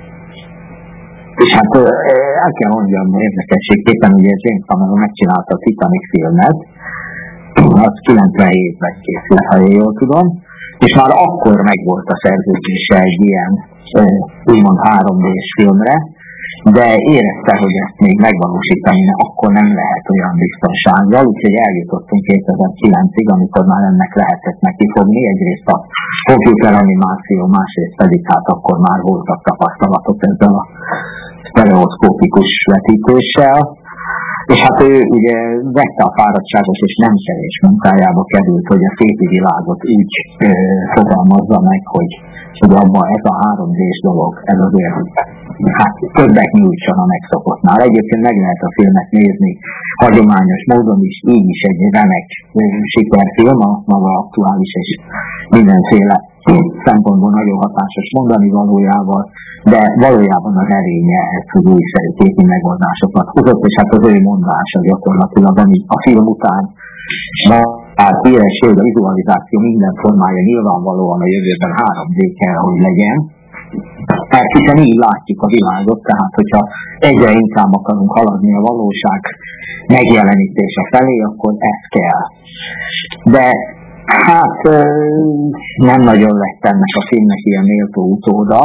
Speaker 2: És hát el kell mondjam, érdekességképpen, ugye James Cameron megcsinálta a Titanic filmet, az kilencvenhétben készült, ha jól tudom, és már akkor megvolt a szerződése egy ilyen úgymond három dés filmre, de érezte, hogy ezt még megvalósítani, mert akkor nem lehet olyan biztonsággal, úgyhogy eljutottunk kétezer-kilencig, amikor már ennek lehetett nekifogni, egyrészt a komputeranimáció, másrészt pedig hát akkor már voltak tapasztalatok ezzel a sztereoszkópikus vetítéssel, és hát ő ugye vette a fáradtságot, és nem kevés munkájába került, hogy a szépi világot úgy ö, fogalmazza meg, hogy, hogy abban ez a három dés dolog, ez azért hát többek nyújtson a megszokottnál. Egyébként meg lehet a filmet nézni hagyományos módon is, így is egy remek sikerfilm, a maga aktuális és mindenféle szempontból nagyon hatásos mondani valójával, de valójában az erénye ez, hogy újszerű képi megoldásokat hozott, és hát az ő mondása gyakorlatilag, ami a film után hát híresség, a vizualizáció minden formája nyilvánvalóan a jövőben három dé kell, hogy legyen. Tehát hiszen így látjuk a világot, tehát hogyha egyre inkább akarunk haladni a valóság megjelenítése felé, akkor ez kell. De hát nem nagyon lett ennek a filmnek ilyen méltó utóda,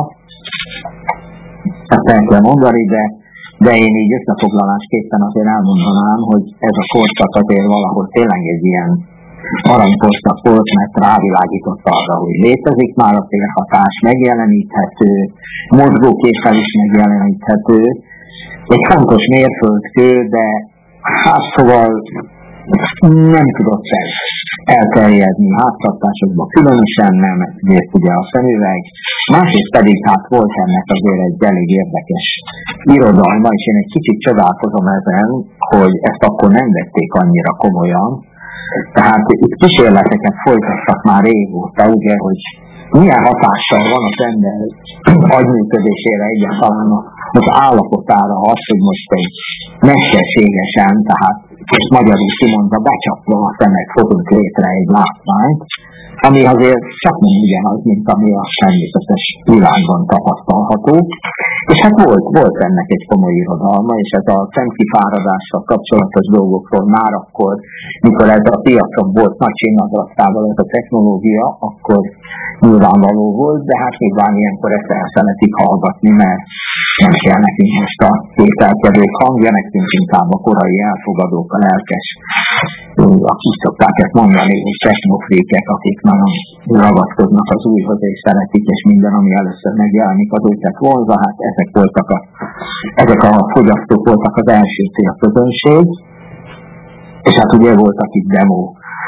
Speaker 2: ezt el kell mondani, de, de én így összefoglalásképpen azért elmondanám, hogy ez a korszak azért valahol tényleg egy ilyen aranykorszak volt, mert rávilágított arra, hogy létezik már a térhatás, megjeleníthető, mozgóképpel is megjeleníthető. Egy fontos mérföldkő, de hát szóval nem tudott el, elterjedni háztartásokban, különösen nem, ezt ugye a szemüveg. Másrészt pedig hát volt ennek azért egy elég érdekes irodalma, és én egy kicsit csodálkozom ezen, hogy ezt akkor nem vették annyira komolyan. Tehát itt kísérleteket folytattak már régóta, ugye, hogy milyen hatással van az ember agyműködésére egyáltalán az állapotára az, hogy most egy mesterségesen, tehát magyarul kimondva becsapva a szemek fogunk létre egy látványt, ami azért csak nem ugyanaz, mint ami a természetes világban tapasztalható. És hát volt, volt ennek egy komoly irodalma, és ez a szemkifáradással kapcsolatos dolgokról már akkor, mikor ez a piacon volt nagy csilladrattával ez a technológia, akkor nyilvánvaló volt, de hát nyilván ilyenkor ezt el szeretik hallgatni, mert nem kell nekünk most a kételkedők hangja, nekünk inkább a korai elfogadók, a lelkes, akik szokták ezt mondani, hogy technofrékek, akik nagyon ragaszkodnak az újhoz és szeretik, és minden, ami először megjelenik, az őket vonza, hát ezek voltak a, ezek a fogyasztók voltak az első célközönség, és hát ugye voltak itt demo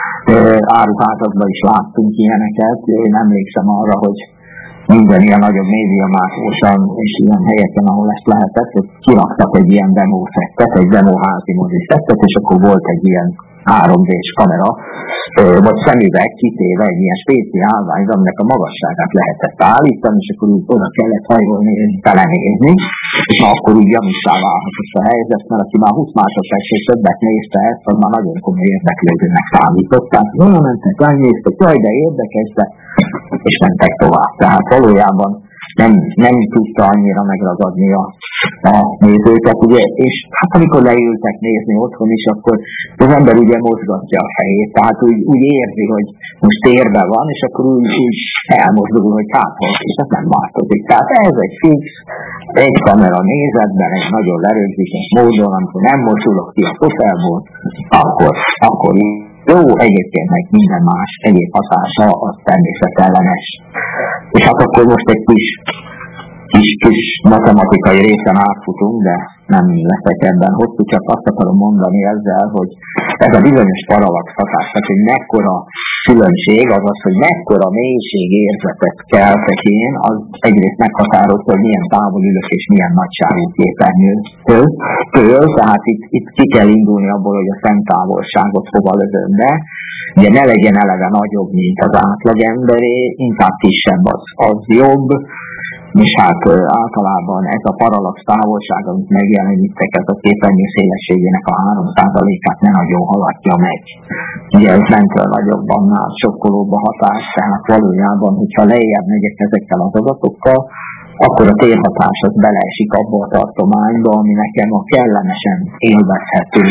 Speaker 2: áruházakban is láttunk ilyeneket. Én emlékszem arra, hogy minden ilyen nagyobb médiamásosan és ilyen helyeken, ahol ezt lehetett, hogy kiraktak egy ilyen demószettet, egy demóházi moziszettet, és akkor volt egy ilyen három dés kamera, vagy szemüveg kitéve egy ilyen speciál állvány, aminek a magasságát lehetett állítani, és akkor úgy oda kellett hajolni, belenézni, és akkor úgy javítsá válhatott a helyzet, mert aki már húsz másodpercig többet nézte ezt, az már nagyon komoly érdeklődőnek számított. Tehát olyan mentek, elnéztek, jaj, de érdekes, de és mentek tovább. Tehát valójában nem, nem tudta annyira megragadni a, a nézőket, ugye, és hát amikor leültek nézni otthon is, akkor az ember ugye mozgatja a fejét, tehát úgy, úgy érzi, hogy most térben van, és akkor úgy, úgy elmozdul, hogy hát és ez nem változik. Tehát ez egy fix, egy kamera nézetben, egy nagyon lerögzített módon, amikor nem mozdulok ki a fotelból, akkor, akkor jó, egyébként meg minden más egyéb hatása az természetellenes. És hát akkor most egy kis, kis, kis matematikai részen átfutunk, de nem leszek ebben hosszú, csak azt akarom mondani ezzel, hogy ez a bizonyos parallax hatás, tehát hogy mekkora különbség, azaz, hogy mekkora mélységérzetet keltek én, az egyrészt meghatározza, hogy milyen távol ülök és milyen nagyságú képernyőtől, tehát itt, itt ki kell indulni abból, hogy a szemtávolságot hova lövöm be, ugye ne legyen eleve nagyobb, mint az átlagemberé, inkább kisebb az, az jobb, és hát általában ez a parallax távolság, amit megjelenítek, ez a képernyő szélességének a három százalékát ne nagyon haladja meg. Ugye ez mentől nagyobb annál sokkolóbb a hatás, tehát valójában, hogyha lejjebb megyek ezekkel az adatokkal, akkor a térhatás az beleesik abba a tartományba, ami nekem a kellemesen élvezhető,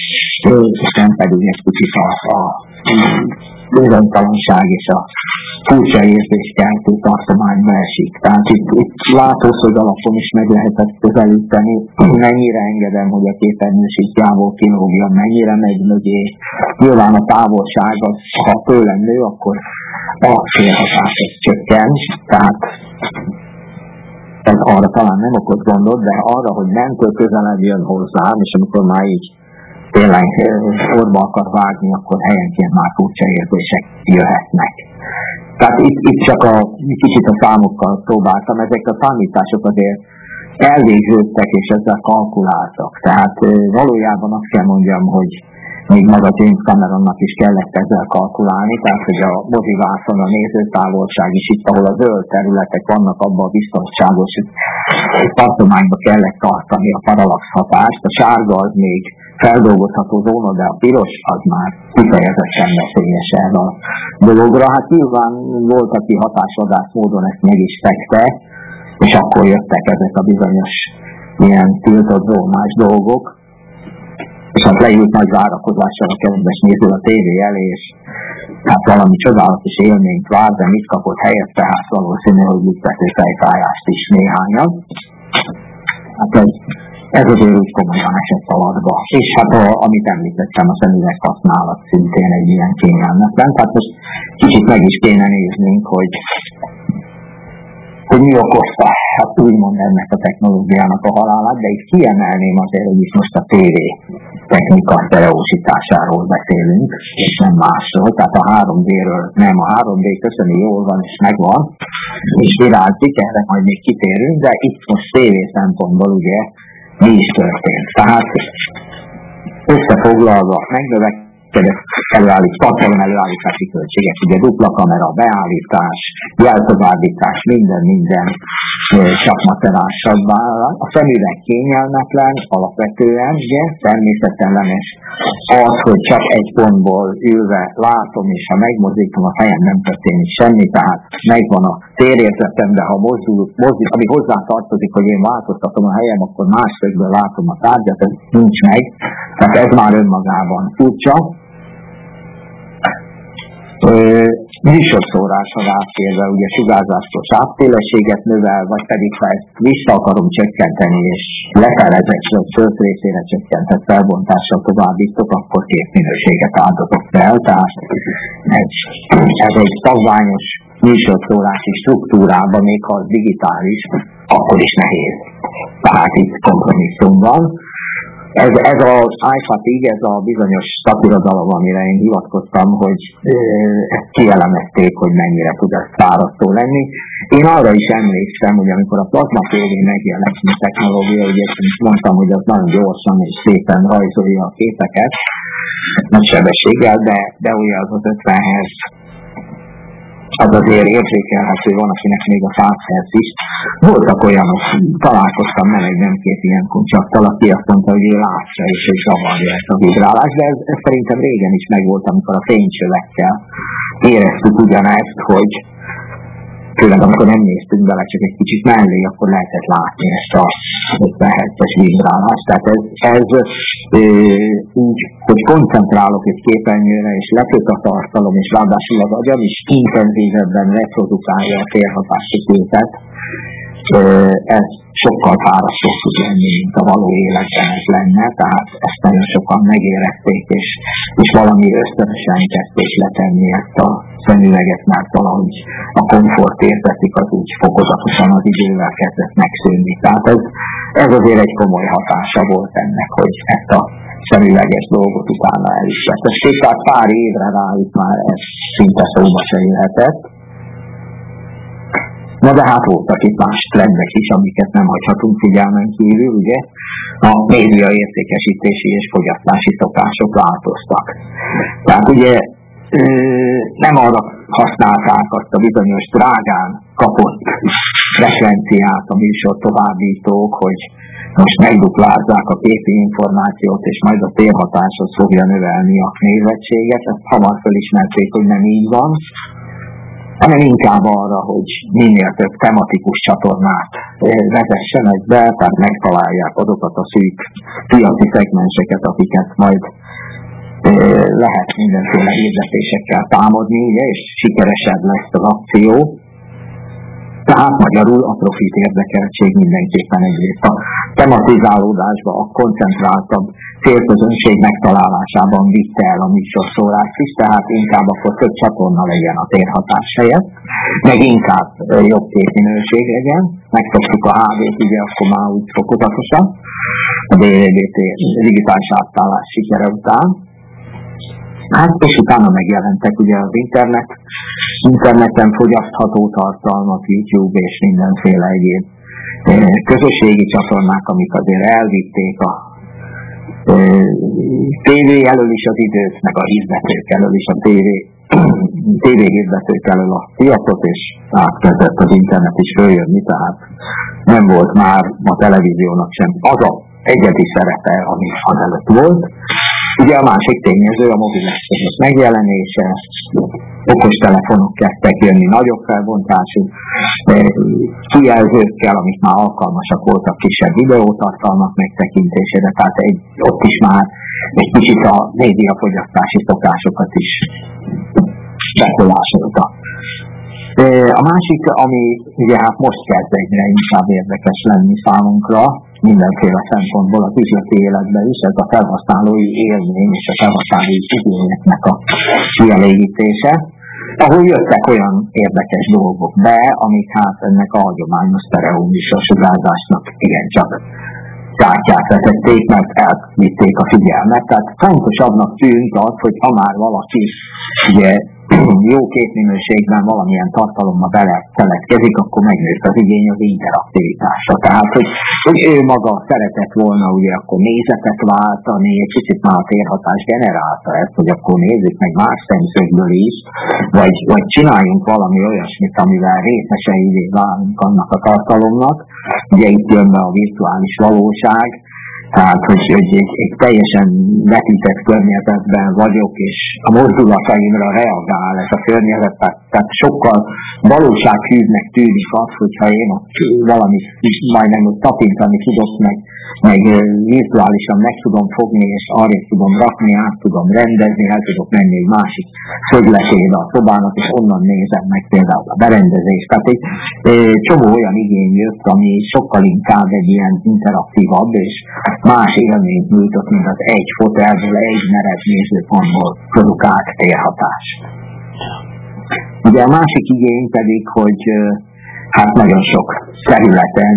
Speaker 2: és nem pedig egy kicsit a, a bizonytalanság és a furcsa érzéskeltő tartományba esik. Tehát itt, itt látószög alapon is meg lehetett közelíteni, mennyire engedem, hogy a képernyősítjából kilógjon, mennyire megy mögé. Nyilván a távolság, az, ha tőlem nő, akkor a félhatás csökken, tehát ez arra talán nem okoz gondot, de arra, hogy mentől közelebb jön hozzám, és amikor már így tényleg orba akar vágni, akkor helyenként már furcsa érzések jöhetnek. Tehát itt, itt csak a, kicsit a számokkal próbáltam, ezek a számítások azért elvégződtek és ezzel kalkuláltak. Tehát valójában azt kell mondjam, hogy még maga James Cameronnak is kellett ezzel kalkulálni, tehát hogy a mozivászon a nézőtávolság is itt, ahol a zöld területek vannak, abban a biztonságos tartományba kellett tartani a parallax hatást, a sárga az még feldolgozható zóna, de a piros az már kifejezetten veszélyes erre a dologra. Hát nyilván volt, aki hatásvadász módon ezt meg is tegte, és akkor jöttek ezek a bizonyos ilyen tiltott zónás dolgok, és hát leült nagy várakozással a kedves néző a tévé elé, és hát valami csodálatos élményt vár, de mit kapott helyette, hát valószínű, hogy lüktető fejfájást is néhányan. Hát egy ez azért úgy komolyan esett alatba. És hát a, amit említettem, a szemüveg használat szintén egy ilyen kényelmetlen. Tehát most kicsit meg is kéne néznünk, hogy, hogy mi okozta, hát úgymond ennek a technológiának a halálát, de itt kiemelném azért, hogy itt most a tévé technika sztereósításáról beszélünk, és nem másról, tehát a három dé-ről nem, a három dé köszöni jól van és megvan, és virágzik, erre majd még kitérünk, de itt most tévé szempontból ugye mi is történt. Tehát összefoglalva megnövekedett előállít, tartalom előállítási költségek, ugye dupla kamera, beállítás, jeltovábbítás, minden, minden csak macerásabb vállal. A szemüveg kényelmetlen alapvetően, ugye, természetellenes az, hogy csak egy pontból ülve látom, és ha megmozdítom a fejem, nem történik semmi, tehát megvan a térérzetemben, ha mozdul, mozdul, ami hozzá tartozik, hogy én változtatom a helyem, akkor másfélből látom a tárgyat, ez nincs meg, tehát ez már önmagában furcsa. Műsorszórásra rátérve, ugye sugárzásos átféleséget növel, vagy pedig ha ezt vissza akarom csökkenteni, és lefelezett föld részére csökkentett felbontással továbbítok, akkor két minőséget áldozott fel, tehát ez, ez egy szabványos műsorszórási struktúrában, még ha az digitális, akkor is nehéz. Tehát itt kompromisszum van. Ez, ez az iFatig, ez a bizonyos szakirodalom, amire én hivatkoztam, hogy e, ezt kielemezték, hogy mennyire tud ez fárasztó lenni. Én arra is emlékszem, hogy amikor a plazma tévé megjelent, mint technológia, ugye mondtam, hogy az nagyon gyorsan és szépen rajzolja a képeket, nagy sebességgel, de, de ugye az az ötven hertz, az azért érzékelhető, van, akinek még a száz hertz is. Voltak olyanok, találkoztam meleg nem két ilyen koncsattal, aki azt mondta, hogy ő látja és ő zavarja ezt a vibrálást, de ez, ez szerintem régen is megvolt, amikor a fénycsövekkel éreztük ugyanezt, hogy főleg amikor nem néztünk bele, csak egy kicsit mellé, akkor lehetett látni ezt a ötven hertzes vibrálást. Tehát ez, ez e, úgy, hogy koncentrálok egy képernyőre, és leköt a tartalom, és ráadásul az agyam is intenzívebben reprodukálja a térhatási képet, e, ez sokkal fárasztóbb tud lenni, mint a való életben ez lenne, tehát ezt nagyon sokan megérezték, és, és valami ösztönösen kezdték letenni ezt a szemüveget, mert valahogy a komfort érzetik, az úgy fokozatosan az idővel kezdett megszűnni. Tehát ez, ez azért egy komoly hatása volt ennek, hogy ezt a szemüveges dolgot utána el is vesztették. Tehát pár évre rájuk már ez szinte szóba se jöhetett. Na de hát voltak itt más trendek is, amiket nem hagyhatunk figyelmen kívül, ugye? A média értékesítési és fogyasztási szokások változtak. Tehát ugye nem arra használták azt a bizonyos drágán kapott frekvenciát a műsor továbbítók, hogy most megduplázzák a képi információt, és majd a térhatáshoz fogja növelni a nézettséget. Ezt hamar felismerték, hogy nem így van, hanem inkább arra, hogy minél több tematikus csatornát vezessenek be, tehát megtalálják azokat a szűk piaci szegmenseket, akiket majd lehet mindenféle hirdetésekkel támadni, ugye, és sikeresebb lesz az akció. Tehát magyarul a profit érdekeltség mindenképpen egyrészt a tematizálódásba, a koncentráltabb célközönség megtalálásában vitte el a műsorszórást is, tehát inkább akkor több csatorna legyen a térhatás helyett, meg inkább jobb képminőség legyen, megszoktuk a há dét, ugye akkor már úgy fokozatosan, a dé vé dé digitális átállás sikere után. Hát, és utána megjelentek ugye az internet, interneten fogyasztható tartalmak, YouTube és mindenféle egyéb közösségi csatornák, amik azért elvitték a tévé elől is az időt, meg a hirdetők elől is a tévé, tévé hirdetők elől a piacot, és átkezdett az internet is följönni, tehát nem volt már a televíziónak sem az a egyedi szerepe, ami azelőtt volt. Ugye a másik tényező a mobileszközök megjelenése, okostelefonok kezdtek jönni nagyobb felbontású kijelzőkkel, amik már alkalmasak voltak kisebb videótartalmak megtekintésére, tehát egy, ott is már egy kicsit a médiafogyasztási szokásokat is befolyásolta. A másik, ami ugye hát most kezd egyre inkább érdekes lenni számunkra, mindenféle szempontból az üzleti életben is, ez a felhasználói élmény és a felhasználói igényeknek a kielégítése, ahol jöttek olyan érdekes dolgok be, amik hát ennek a hagyományos sztereóműsor sugárzásnak igencsak kártyát vetették, mert elvitték a figyelmet. Tehát fontosabbnak tűnt az, hogy ha már valaki ugye, jó képminőségben valamilyen tartalomba belekeletkezik, akkor megnőtt az igény az interaktivitásra. Tehát, hogy, hogy ő maga szeretett volna ugye akkor nézetet váltani, egy kicsit már a térhatás generálta ezt, hogy akkor nézzük meg más szemszögből is, vagy, vagy csináljunk valami olyasmit, amivel részeseivé válunk annak a tartalomnak. Ugye itt jön be a virtuális valóság, tehát, hogy, hogy egy, egy teljesen vetített környezetben vagyok, és a mozdulataimra reagál ez a környezet, tehát, tehát sokkal valósághűbbnek tűnik az, hogyha én ott valamit majdnem ott tapintani tudok, meg, meg virtuálisan meg tudom fogni, és arra tudom rakni, át tudom rendezni, el tudok menni egy másik szögletébe a szobának, és onnan nézem meg például a berendezést. Tehát egy e, csomó olyan igény jött, ami sokkal inkább egy ilyen interaktívabb, és más élményt nyújtott, mint az egy fotelből, egy merev nézőpontból produkált térhatás. Ugye a másik igény pedig, hogy hát nagyon sok területen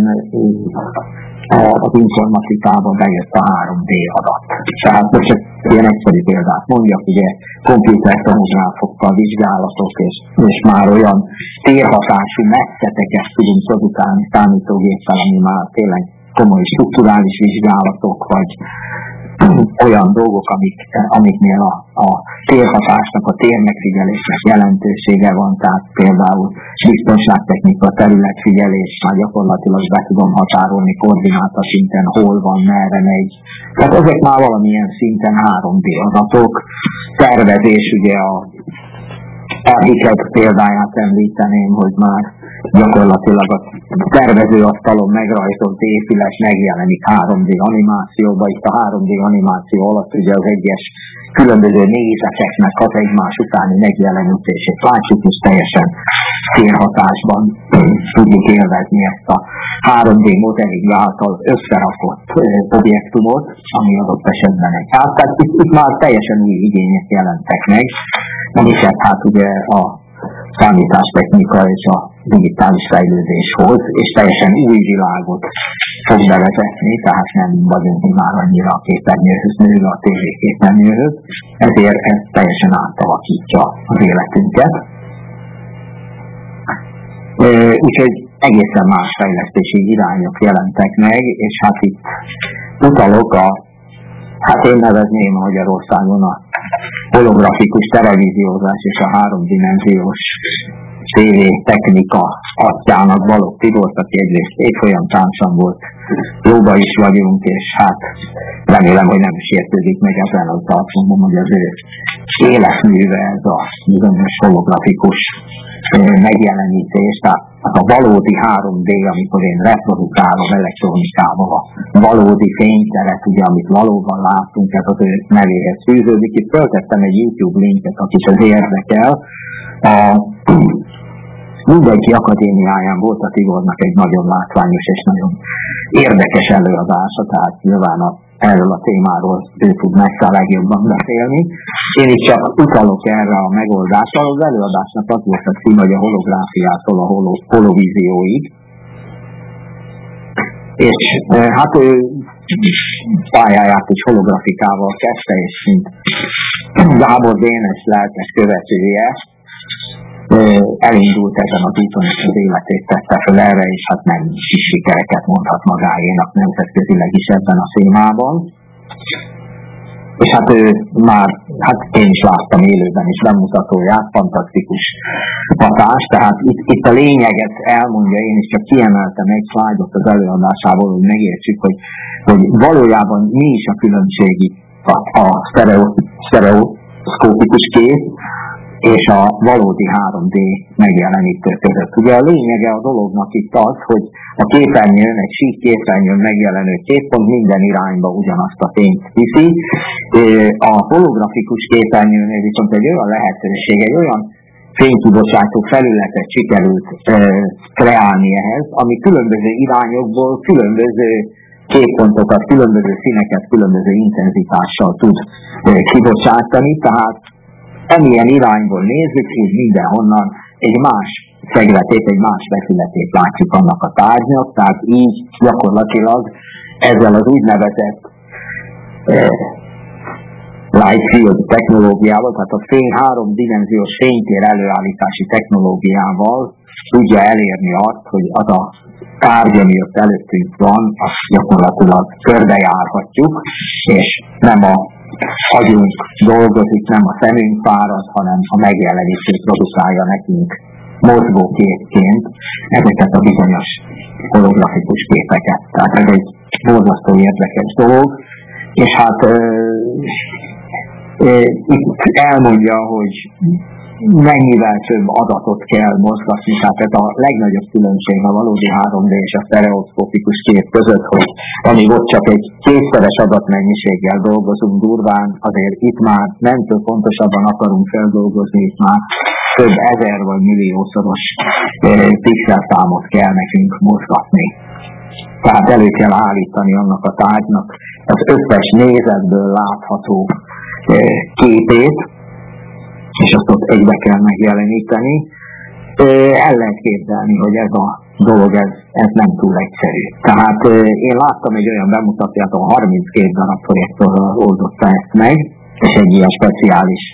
Speaker 2: az informatikában bejött a három dé adat. Tehát most csak ilyen egyszerű példát mondjak, ugye komputertomográfokkal vizsgálatok, és, és már olyan térhatású metszeteket tudunk produkálni számítógéppel, ami már tényleg komoly strukturális vizsgálatok, vagy olyan dolgok, amik, amiknél a, a térhatásnak, a térmegfigyelésnek jelentősége van, tehát például biztonságtechnika, területfigyelés, már gyakorlatilag be tudom határolni koordináta szinten, hol van, merre megy. Tehát ezek már valamilyen szinten három dé adatok. Tervezés, ugye a Archicad példáját említeném, hogy már gyakorlatilag a tervezőasztalon megrajzolt épület megjelenik három dé animációba. Itt a három dé animáció alatt ugye az egyes különböző nézeteknek az egymás utáni megjelenítését látjuk, és teljesen térhatásban tudjuk élvezni ezt a három dé modelling által összerakott objektumot, ami adott esetben egy ház. Tehát itt, itt már teljesen új igények jelentek meg, amiket hát ugye a számítástechnika és a digitális fejlődés hoz, és teljesen új világot fog bevezetni, tehát nem vagyunk már annyira a képernyőhöz nőve, a tévé képernyőhöz, ezért ez teljesen átalakítja az életünket. Úgyhogy egészen más fejlesztési irányok jelentek meg, és hát itt utalok a, hát én nevezném Magyarországon a holografikus televíziózás és a háromdimenziós tévé technika atyának való Tibort, aki egyrészt évfolyam társam volt, jóba is vagyunk, és hát remélem, hogy nem sértődik meg ezen az alkalommal, hogy az ő életműve ez a bizonyos holografikus megjelenítés, tehát a valódi három dé, amikor én reprodukálom elektronikával a valódi fényteret, ugye, amit valóban látunk, ez az ő nevéhez fűződik. Itt föltettem egy YouTube linket, akit az érdekel. A Mindenki Akadémiáján volt a Tibornak egy nagyon látványos és nagyon érdekes előadása, tehát nyilván a, erről a témáról ő tud messze a legjobban beszélni. Én is csak utalok erre a megoldásra. Az előadásnak az volt a cím, hogy a holográfiától a holo, holovízióig. És hát ő pályáját is holografikával kezdte, és mint Gábor Dénes lelkes követője, elindult ezen az úton, és az életét tette fel erre, és hát nem is sikereket mondhat magáénak nemzetközileg is ebben a témában. És hát ő már, hát én is láttam élőben is bemutatóját, fantasztikus hatás, tehát itt, itt a lényeget elmondja, én is csak kiemeltem egy szlájdot az előadásából, hogy megértsük, hogy, hogy valójában mi is a különbség a, a sztereoszkópikus kép, és a valódi három dé megjelenítő között. Ugye a lényege a dolognak itt az, hogy a képernyőn, egy sík képernyőn megjelenő képpont minden irányba ugyanazt a fényt viszi. A holografikus képernyőnél viszont egy olyan lehetőség, egy olyan fénykibocsátó felületet sikerült kreálni ehhez, ami különböző irányokból különböző képpontokat, különböző színeket, különböző intenzitással tud kibocsátani, tehát amilyen irányból nézzük, így mindenhonnan egy más szegletét, egy más vetületét látjuk annak a tárgynak, tehát így gyakorlatilag ezzel az úgynevezett eh, light field technológiával, tehát a fény háromdimenziós fénytér előállítási technológiával tudja elérni azt, hogy az a tárgy, ami ott előttünk van, azt gyakorlatilag körbejárhatjuk, és nem a agyunk dolgozik, nem a szemünk fárad, hanem a megjelenését produkálja nekünk mozgóképként ezeket a bizonyos holografikus képeket. Tehát ez egy borzasztó érdekes dolog, és hát e, e, itt elmondja, hogy mennyivel több adatot kell mozgatni, tehát ez a legnagyobb különbség a valódi három dé és a sztereoszkopikus kép között, hogy amíg ott csak egy kétszeres adatmennyiséggel dolgozunk durván, azért itt már nem több pontosabban akarunk feldolgozni, itt már több ezer vagy milliószoros eh, pixelszámot kell nekünk mozgatni. Tehát elő kell állítani annak a tárgynak az összes nézetből látható eh, képét, és azt ott egybe kell megjeleníteni. El lehet képzelni, hogy ez a dolog, ez, ez nem túl egyszerű. Tehát én láttam egy olyan bemutatót, ahol harminckét darab projektorral oldotta ezt meg, és egy ilyen speciális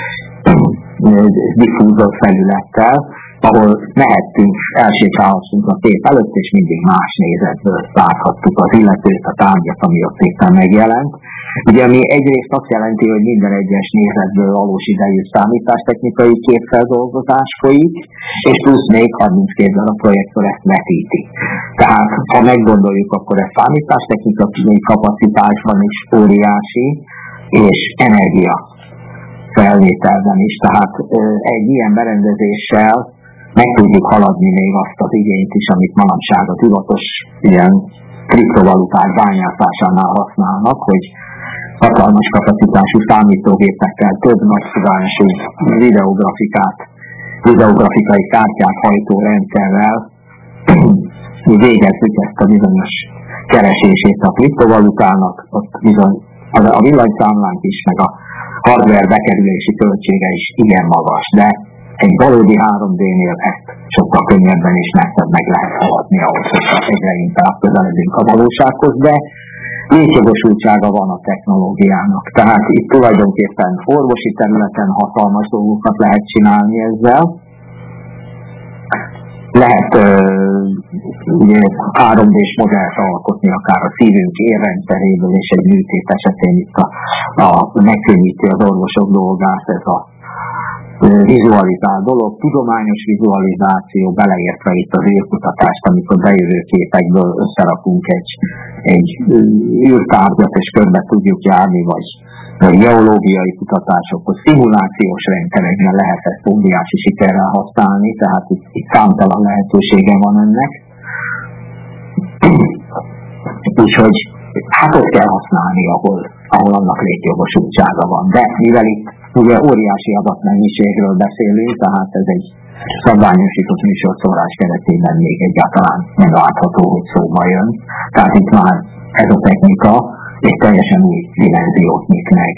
Speaker 2: diffúzor felülettel, ahol mehettünk, elsétálhatunk a kép előtt, és mindig más nézetből láthattuk az illetőt, a tárgyat, ami ott éppen megjelent. Ugye ami egyrészt azt jelenti, hogy minden egyes nézetből valós idejű számítástechnikai képfeldolgozás folyik, és plusz még harminckét darab projektor ezt vetíti. Tehát, ha meggondoljuk, akkor ez számítástechnikai kapacitásban is óriási, és energia felvételben is. Tehát egy ilyen berendezéssel meg tudjuk haladni még azt az igényt is, amit manapság a tudatos ilyen kriptovaluták bányászásánál használnak, hogy hatalmas kapacitású számítógépekkel több nagyszabású videografikát, videografikai kártyát hajtó rendszerrel végezzük ezt a bizonyos keresését a kriptovalutának, ott bizony a villanyszámlánk is, meg a hardware bekerülési költsége is igen magas, de egy valódi három dé-nél ezt sokkal könnyebben és messzebb meg lehet haladni ahhoz, hogy egyre inkább közeledünk a valósághoz, de létjogosultsága van a technológiának. Tehát itt tulajdonképpen orvosi területen hatalmas dolgokat lehet csinálni ezzel. Lehet ugye három dés modellt alkotni akár a szívünk érrendszeréből, és egy műtét esetén itt a, a, megkönnyíti az orvosok dolgát ez a vizualizált dolog, tudományos vizualizáció, beleértve itt az űrkutatást, amikor bejövő képekből összerakunk egy, egy űrtárgyat, és körbe tudjuk járni, vagy, vagy geológiai kutatásokhoz, szimulációs rendszerekben lehet ezt óriási sikerrel használni, tehát itt, itt számtalan lehetősége van ennek. Úgyhogy hát ott kell használni, ahol, ahol annak létjogosultsága van. De mivel itt ugye óriási adatmennyiségről beszélünk, tehát ez egy szabványosított műsorszórás keretében még egyáltalán nem látható, hogy szóba jön. Tehát itt már ez a technika egy teljesen új dimenziót nyit meg.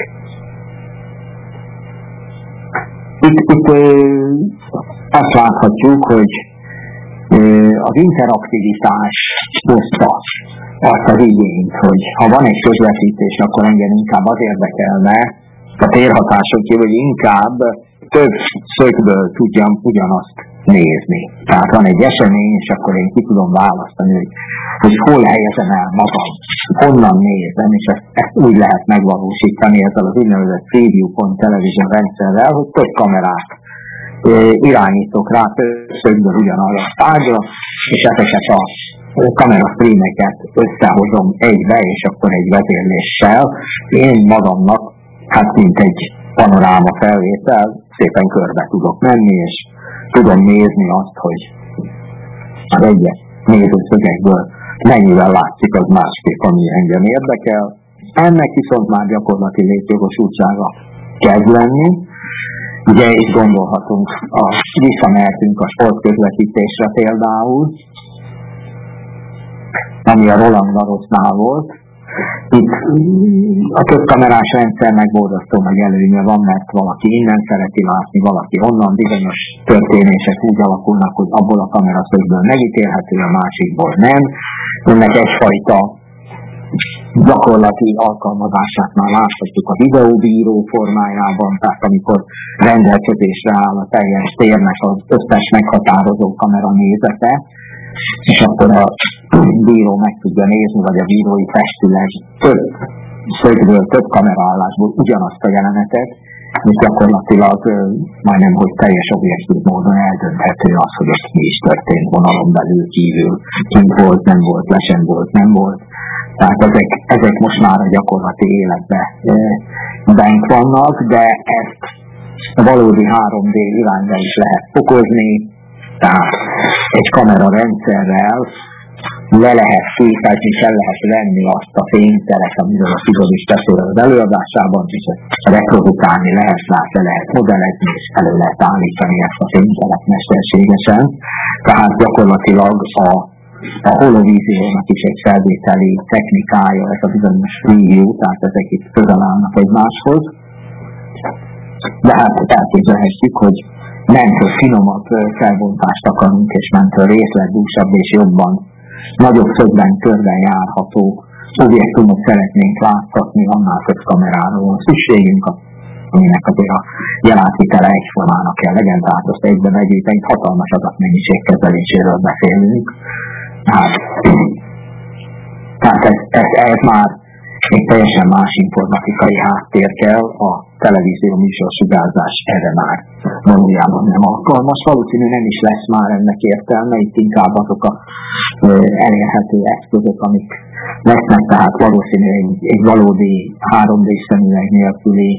Speaker 2: Itt, itt ö, azt láthatjuk, hogy ö, az interaktivitás hozta azt az igényt, hogy ha van egy közvetítés, akkor engem inkább az érdekelne, a térhatások, hogy inkább több szögből tudjam ugyanazt nézni. Tehát van egy esemény, és akkor én ki tudom választani, hogy, hogy hol helyezem el magam, honnan nézem, és ezt, ezt úgy lehet megvalósítani ezzel az úgynevezett preview pont television rendszerrel, hogy több kamerát e, irányítok rá, több szögből ugyanarra a tárgyra, és ezeket a kamerastreameket összehozom egybe, és akkor egy vezérléssel én magamnak, hát mint egy panoráma felvétel, szépen körbe tudok menni, és tudom nézni azt, hogy az egyes nézőszögekből mennyivel látszik az másképp, ami engem érdekel. Ennek viszont már gyakorlati létjogosultsága kezd lenni. Ugye itt gondolhatunk, a, visszamehetünk a sportközvetítésre például, ami a Roland Garrosnál volt. Itt a több kamerás rendszernek borzasztó nagy előnye van, mert valaki innen szereti látni, valaki onnan, bizonyos történések úgy alakulnak, hogy abból a kameraszögből megítélhető, a másikból nem. Ennek egyfajta gyakorlati alkalmazását már láthatjuk a videóbíró formájában, tehát amikor rendelkezésre áll a teljes térnek az összes meghatározó kamera nézete, és akkor a bíró meg tudja nézni, vagy a bírói testület több szögből, több kameraállásból ugyanazt a jelenetet, és gyakorlatilag majdnem, hogy teljes objektív módon eldönthető az, hogy ott mi is történt vonalon belül, kívül, kint volt, nem volt, lesen volt, nem volt. Tehát ezek, ezek most már a gyakorlati életben bent vannak, de ezt a valódi három dé irányba is lehet fokozni, tehát egy kamerarendszerrel le lehet képezni, fel lehet venni azt a fényteret, amiről a Szigor is beszél az előadásában, és reprodukálni lehet, le lehet modellezni, és elő lehet állítani ezt a fényteret mesterségesen. Tehát gyakorlatilag a, a holovíziónak is egy felvételi technikája, ez a bizonyos review, tehát ezek itt közel állnak egymáshoz. De hát elképzelhetjük, hogy mentől finomabb felbontást akarunk, és mentől részletdúsabb és jobban, nagyobb szögben, körben járható objektumot szeretnénk láttatni, annál több kamerára van szükségünk, aminek azért a jelátvitele egyformának kell legyen, tehát azt egybe vegyük, egy hatalmas adatmennyiség kezeléséről beszélünk. Hát, tehát ez, ez, ez már egy teljesen más informatikai háttér kell, a televízió műsorsugárzás erre már valójában nem alkalmas. Valószínű nem is lesz már ennek értelme, itt inkább azok a elérhető eszközök, amik lesznek, tehát valószínű egy, egy valódi három dé szemüveg nélküli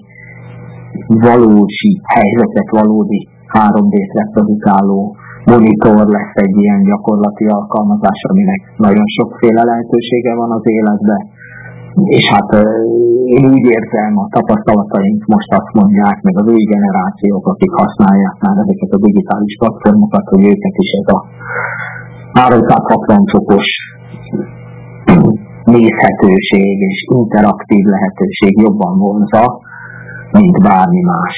Speaker 2: valósi helyzetet, valódi három dét reprodukáló monitor lesz egy ilyen gyakorlati alkalmazás, aminek nagyon sokféle lehetősége van az életben. És hát én úgy érzem, a tapasztalataink most azt mondják, meg az új generációk, akik használják már ezeket a digitális platformokat, hogy őket is ez a háromszázhatvan fokos nézhetőség és interaktív lehetőség jobban vonza, mint bármi más.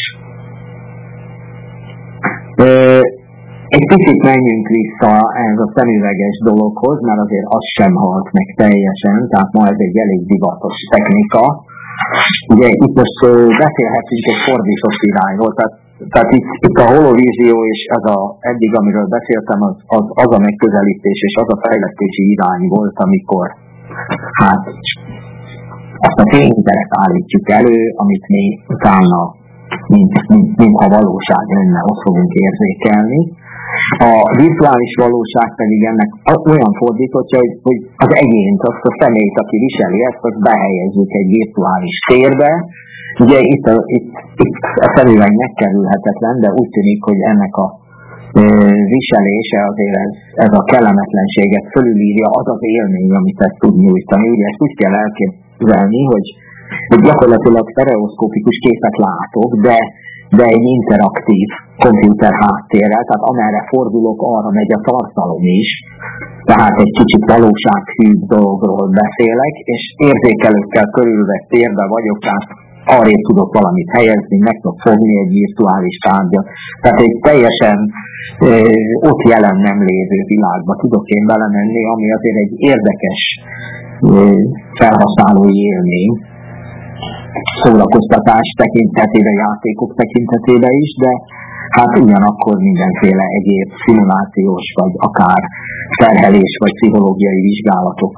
Speaker 2: Egy picit menjünk vissza ehhez a szemüveges dologhoz, mert azért az sem halt meg teljesen, tehát ma ez egy elég divatos technika. Ugye itt most beszélhetünk egy fordított irányról, tehát, tehát itt, itt a holovízió és ez a, eddig amiről beszéltem, az, az, az a megközelítés és az a fejlesztési irány volt, amikor hát azt a fényteret állítjuk elő, amit mi utána, mint, mint, mint ha valóság lenne, ott fogunk érzékelni. A virtuális valóság pedig ennek olyan fordítottja, hogy, hogy az egyént, azt a személyt, aki viseli ezt, azt behelyezzük egy virtuális térbe. Ugye itt a, itt, itt a szemüveg megkerülhetetlen, de úgy tűnik, hogy ennek a e, viselése azért ez, ez a kellemetlenséget fölülírja, az az élmény, amit ezt tud nyújtani. Ugye ezt úgy kell elképzelni, hogy, hogy gyakorlatilag sztereoszkópikus képet látok, de de egy interaktív komputer háttérrel, tehát amerre fordulok, arra megy a tartalom is, tehát egy kicsit valósághűbb dologról beszélek, és érzékelőkkel körülvett térben vagyok, tehát arrébb tudok valamit helyezni, meg tudok fogni egy virtuális tárgyat, tehát egy teljesen e, ott jelen nem lévő világba tudok én belemenni, ami azért egy érdekes e, felhasználói élmény, szórakoztatás tekintetében, játékok tekintetében is, de hát ugyanakkor mindenféle egyéb szimulációs, vagy akár terhelés, vagy pszichológiai vizsgálatok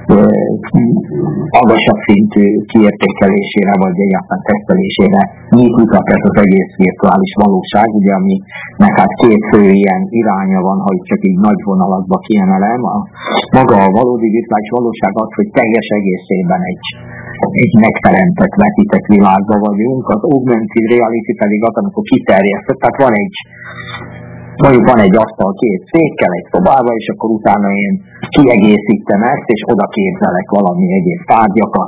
Speaker 2: magasabb szintű kiértékelésére, vagy egyáltalán tesztelésére nyit utat ez az egész virtuális valóság, ugye aminek hát két fő ilyen iránya van, ha csak így nagy vonalakba kiemelem. A, maga a valódi virtuális valóság az, hogy teljes egészében egy egy megteremtett, vetített világban vagyunk, az augmented reality pedig az, amikor kiterjesztett, tehát van egy, mondjuk van egy asztal két székkel, egy szobával, és akkor utána én kiegészítem ezt, és oda képzelek valami egyéb tárgyakat,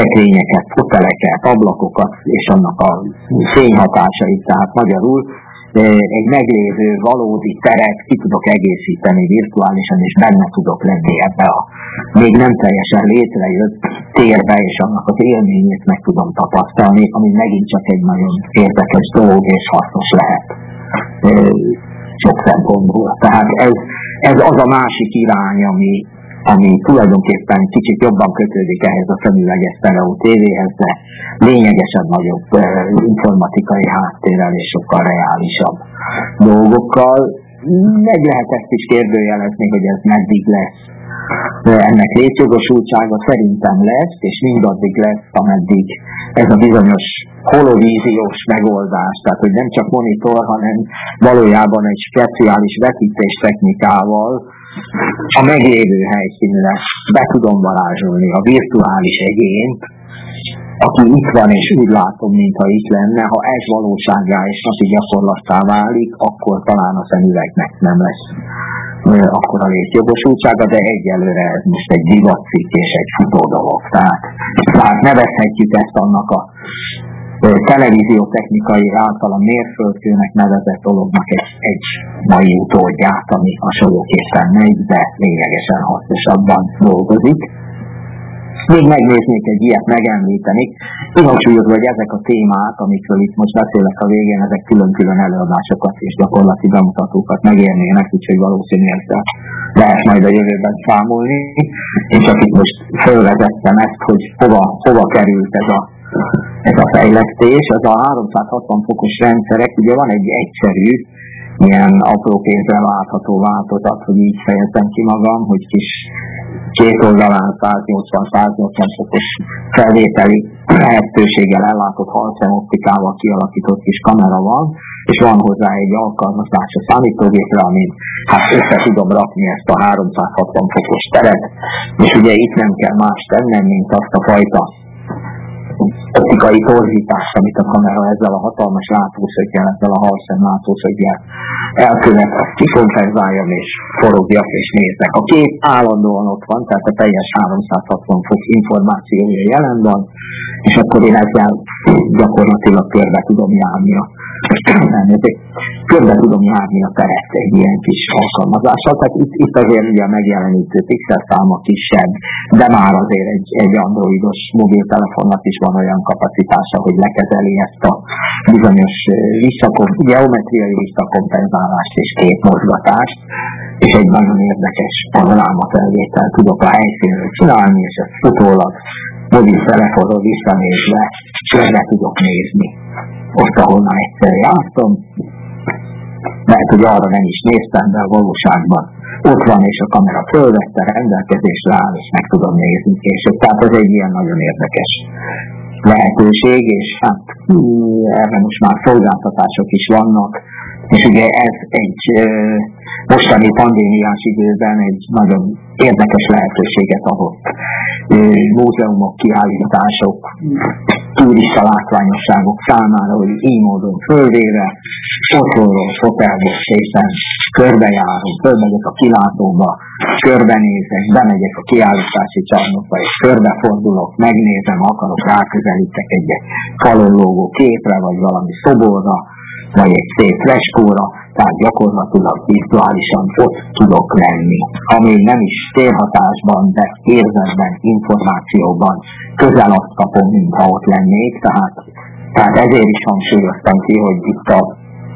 Speaker 2: szekrényeket, foteleket, ablakokat, és annak a fényhatásait, tehát magyarul egy meglévő valódi teret ki tudok egészíteni virtuálisan, és benne tudok lenni ebbe a még nem teljesen létrejött térbe, és annak az élményét meg tudom tapasztalni, ami megint csak egy nagyon érdekes dolog, és hasznos lehet sok szempontból. Tehát ez, ez az a másik irány, ami, ami tulajdonképpen kicsit jobban kötődik ehhez a szemüveges sztereó tévéhez, de lényegesen nagyobb informatikai háttérrel és sokkal reálisabb dolgokkal. Meg lehet ezt is kérdőjelezni, hogy ez meddig lesz ennek létjogosultsága, szerintem lesz, és mindaddig lesz, ameddig ez a bizonyos holovíziós megoldás, tehát hogy nem csak monitor, hanem valójában egy speciális vetítés technikával a meglévő helyszínre be tudom varázsolni a virtuális egyént, aki itt van és úgy látom, mintha itt lenne. Ha ez valósággá és napi gyakorlattá válik, akkor talán a szemüvegnek nem lesz akkor a létjogosultsága, de egyelőre ez most egy divatcikk és egy futó dolog. Tehát, tehát nevezhetjük ezt annak a televíziótechnikai által a mérföldkőnek nevezett dolognak egy, egy mai utódját, ami hasonlóképpen megy, de lényegesen hasznosabban dolgozik. Még megnéznék egy ilyet, megemlítenik. Kihangsúlyozva, hogy ezek a témák, amikről itt most beszélek a végén, ezek külön-külön előadásokat és gyakorlati bemutatókat megérnének, úgyhogy valószínűleg lehet majd a jövőben számolni. Én csak itt most felvezettem ezt, hogy hova, hova került ez a, ez a fejlesztés. Ez a háromszázhatvan fokos rendszerek, ugye van egy egyszerű, ilyen apró kézzel látható változat, hogy így fejezem ki magam, hogy kis két oldalán száznyolcvan-száznyolcvan fokos felvételi lehetőséggel ellátott halszemoptikával kialakított kis kamera van, és van hozzá egy alkalmazás a számítógépre, amin hát össze tudom rakni ezt a háromszázhatvan fokos teret, és ugye itt nem kell más tennem, mint azt a fajta optikai torzítás, amit a kamera ezzel a hatalmas látószöggel, ezzel a halszem látószöggel elkövet, azt kikompenzálja és forogja és néznek. A kép állandóan ott van, tehát a teljes háromszázhatvan fok információja jelen van, és akkor én ezzel gyakorlatilag körbe tudom járni a körbe tudom járni a teret egy ilyen kis alkalmazással. Tehát itt, itt azért ugye a megjelenítő pixel száma kisebb, de már azért egy, egy androidos mobiltelefonnak is van olyan kapacitása, hogy lekezeli ezt a bizonyos visszakom- geometriai visszakompenzálást és képmozgatást, és egy nagyon érdekes panorámafelvételt tudok a helyszínről csinálni, és ezt utólag mobiltelefonról visszanézve körbe tudok nézni. Ott, ahol már egyszer jártam, lehet, hogy arra nem is néztem, de a valóságban ott van, és a kamera fölvette, rendelkezésre áll, és meg tudom nézni később. Tehát ez egy ilyen nagyon érdekes lehetőség, és hát erre most már szolgáltatások is vannak, és ugye ez egy mostani pandémiás időben egy nagyon érdekes lehetőséget adott. Múzeumok, kiállítások, turista látványosságok számára, hogy így módon fölvéve, otthonról, hotelból szépen körbejárunk, fölmegyek a kilátóba, körbenézek, bemegyek a kiállítási csarnokba, és körbefordulok, megnézem, akarok, ráközelítek egy falon lógó képre, vagy valami szoborra, vagy egy szép freskóra, tehát gyakorlatilag virtuálisan ott tudok lenni. Ami nem is térhatásban, de érzetben, információban közel azt kapom, mintha ott lennék, tehát, tehát ezért is hangsúlyoztam ki, hogy itt a,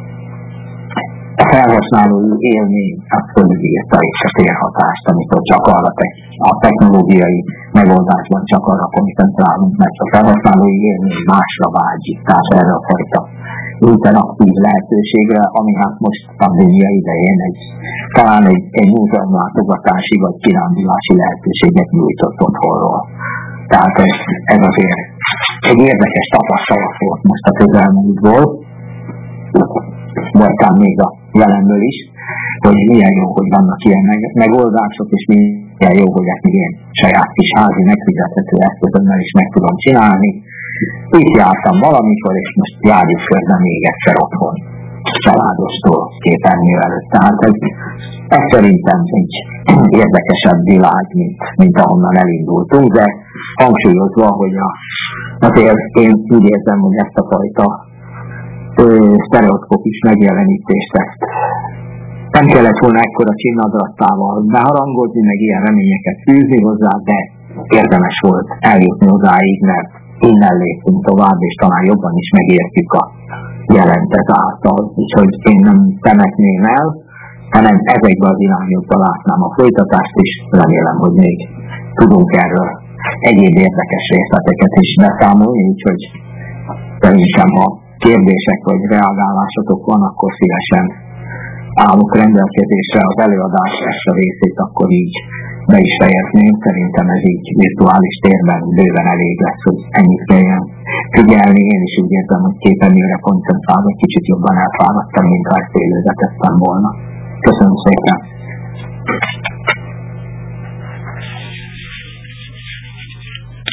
Speaker 2: a felhasználói élmény fölülírta és a térhatást, amikor csak arra te, a technológiai megoldásban csak arra koncentrálunk, mert a felhasználói élmény másra vágyik, tehát erre a fajta interaktív lehetőségre, ami hát most pandémia idején egy, talán egy, egy múzeumlátogatási vagy kirándulási lehetőséget nyújtott otthonról. Tehát ez, ez azért egy érdekes tapasztalat volt most a közelmúltból, vagy talán még a jelenből is, hogy milyen jó, hogy vannak ilyen megoldások, és milyen jó, hogy ezt én saját kis házi megfizethető eszközömmel is meg tudom csinálni. Itt jártam valamikor, és most járjuk körbe még egyszer otthon, családostól képernyő előtt. Tehát ez, ez szerintem egy érdekesebb világ, mint, mint ahonnan elindultunk, de hangsúlyozva, hogy a, azért én úgy érzem, hogy ezt a fajta sztereoszkópis megjelenítést ezt. Nem kellett volna ekkora csinnadrattával beharangozni, meg ilyen reményeket fűzni hozzá, de érdemes volt eljutni odáig, mert innen léptünk tovább, és talán jobban is megértjük a jelentet által. Úgyhogy én nem temetném el, hanem ezekbe az irányokba látnám a folytatást, és remélem, hogy még tudunk erről egyéb érdekes részleteket is beszámolni, úgyhogy szerintem, ha kérdések vagy reagálásotok van, akkor szívesen állok rendelkezésre. Az előadás ezt a részét akkor így be is fejezném. Szerintem ez így virtuális térben bőven elég lesz, hogy ennyit kelljen figyelni. Én is úgy érzem, hogy képernyőre koncentrálva kicsit jobban elfáradtam, mint ha ezt élőbe tettem volna. Köszönöm szépen!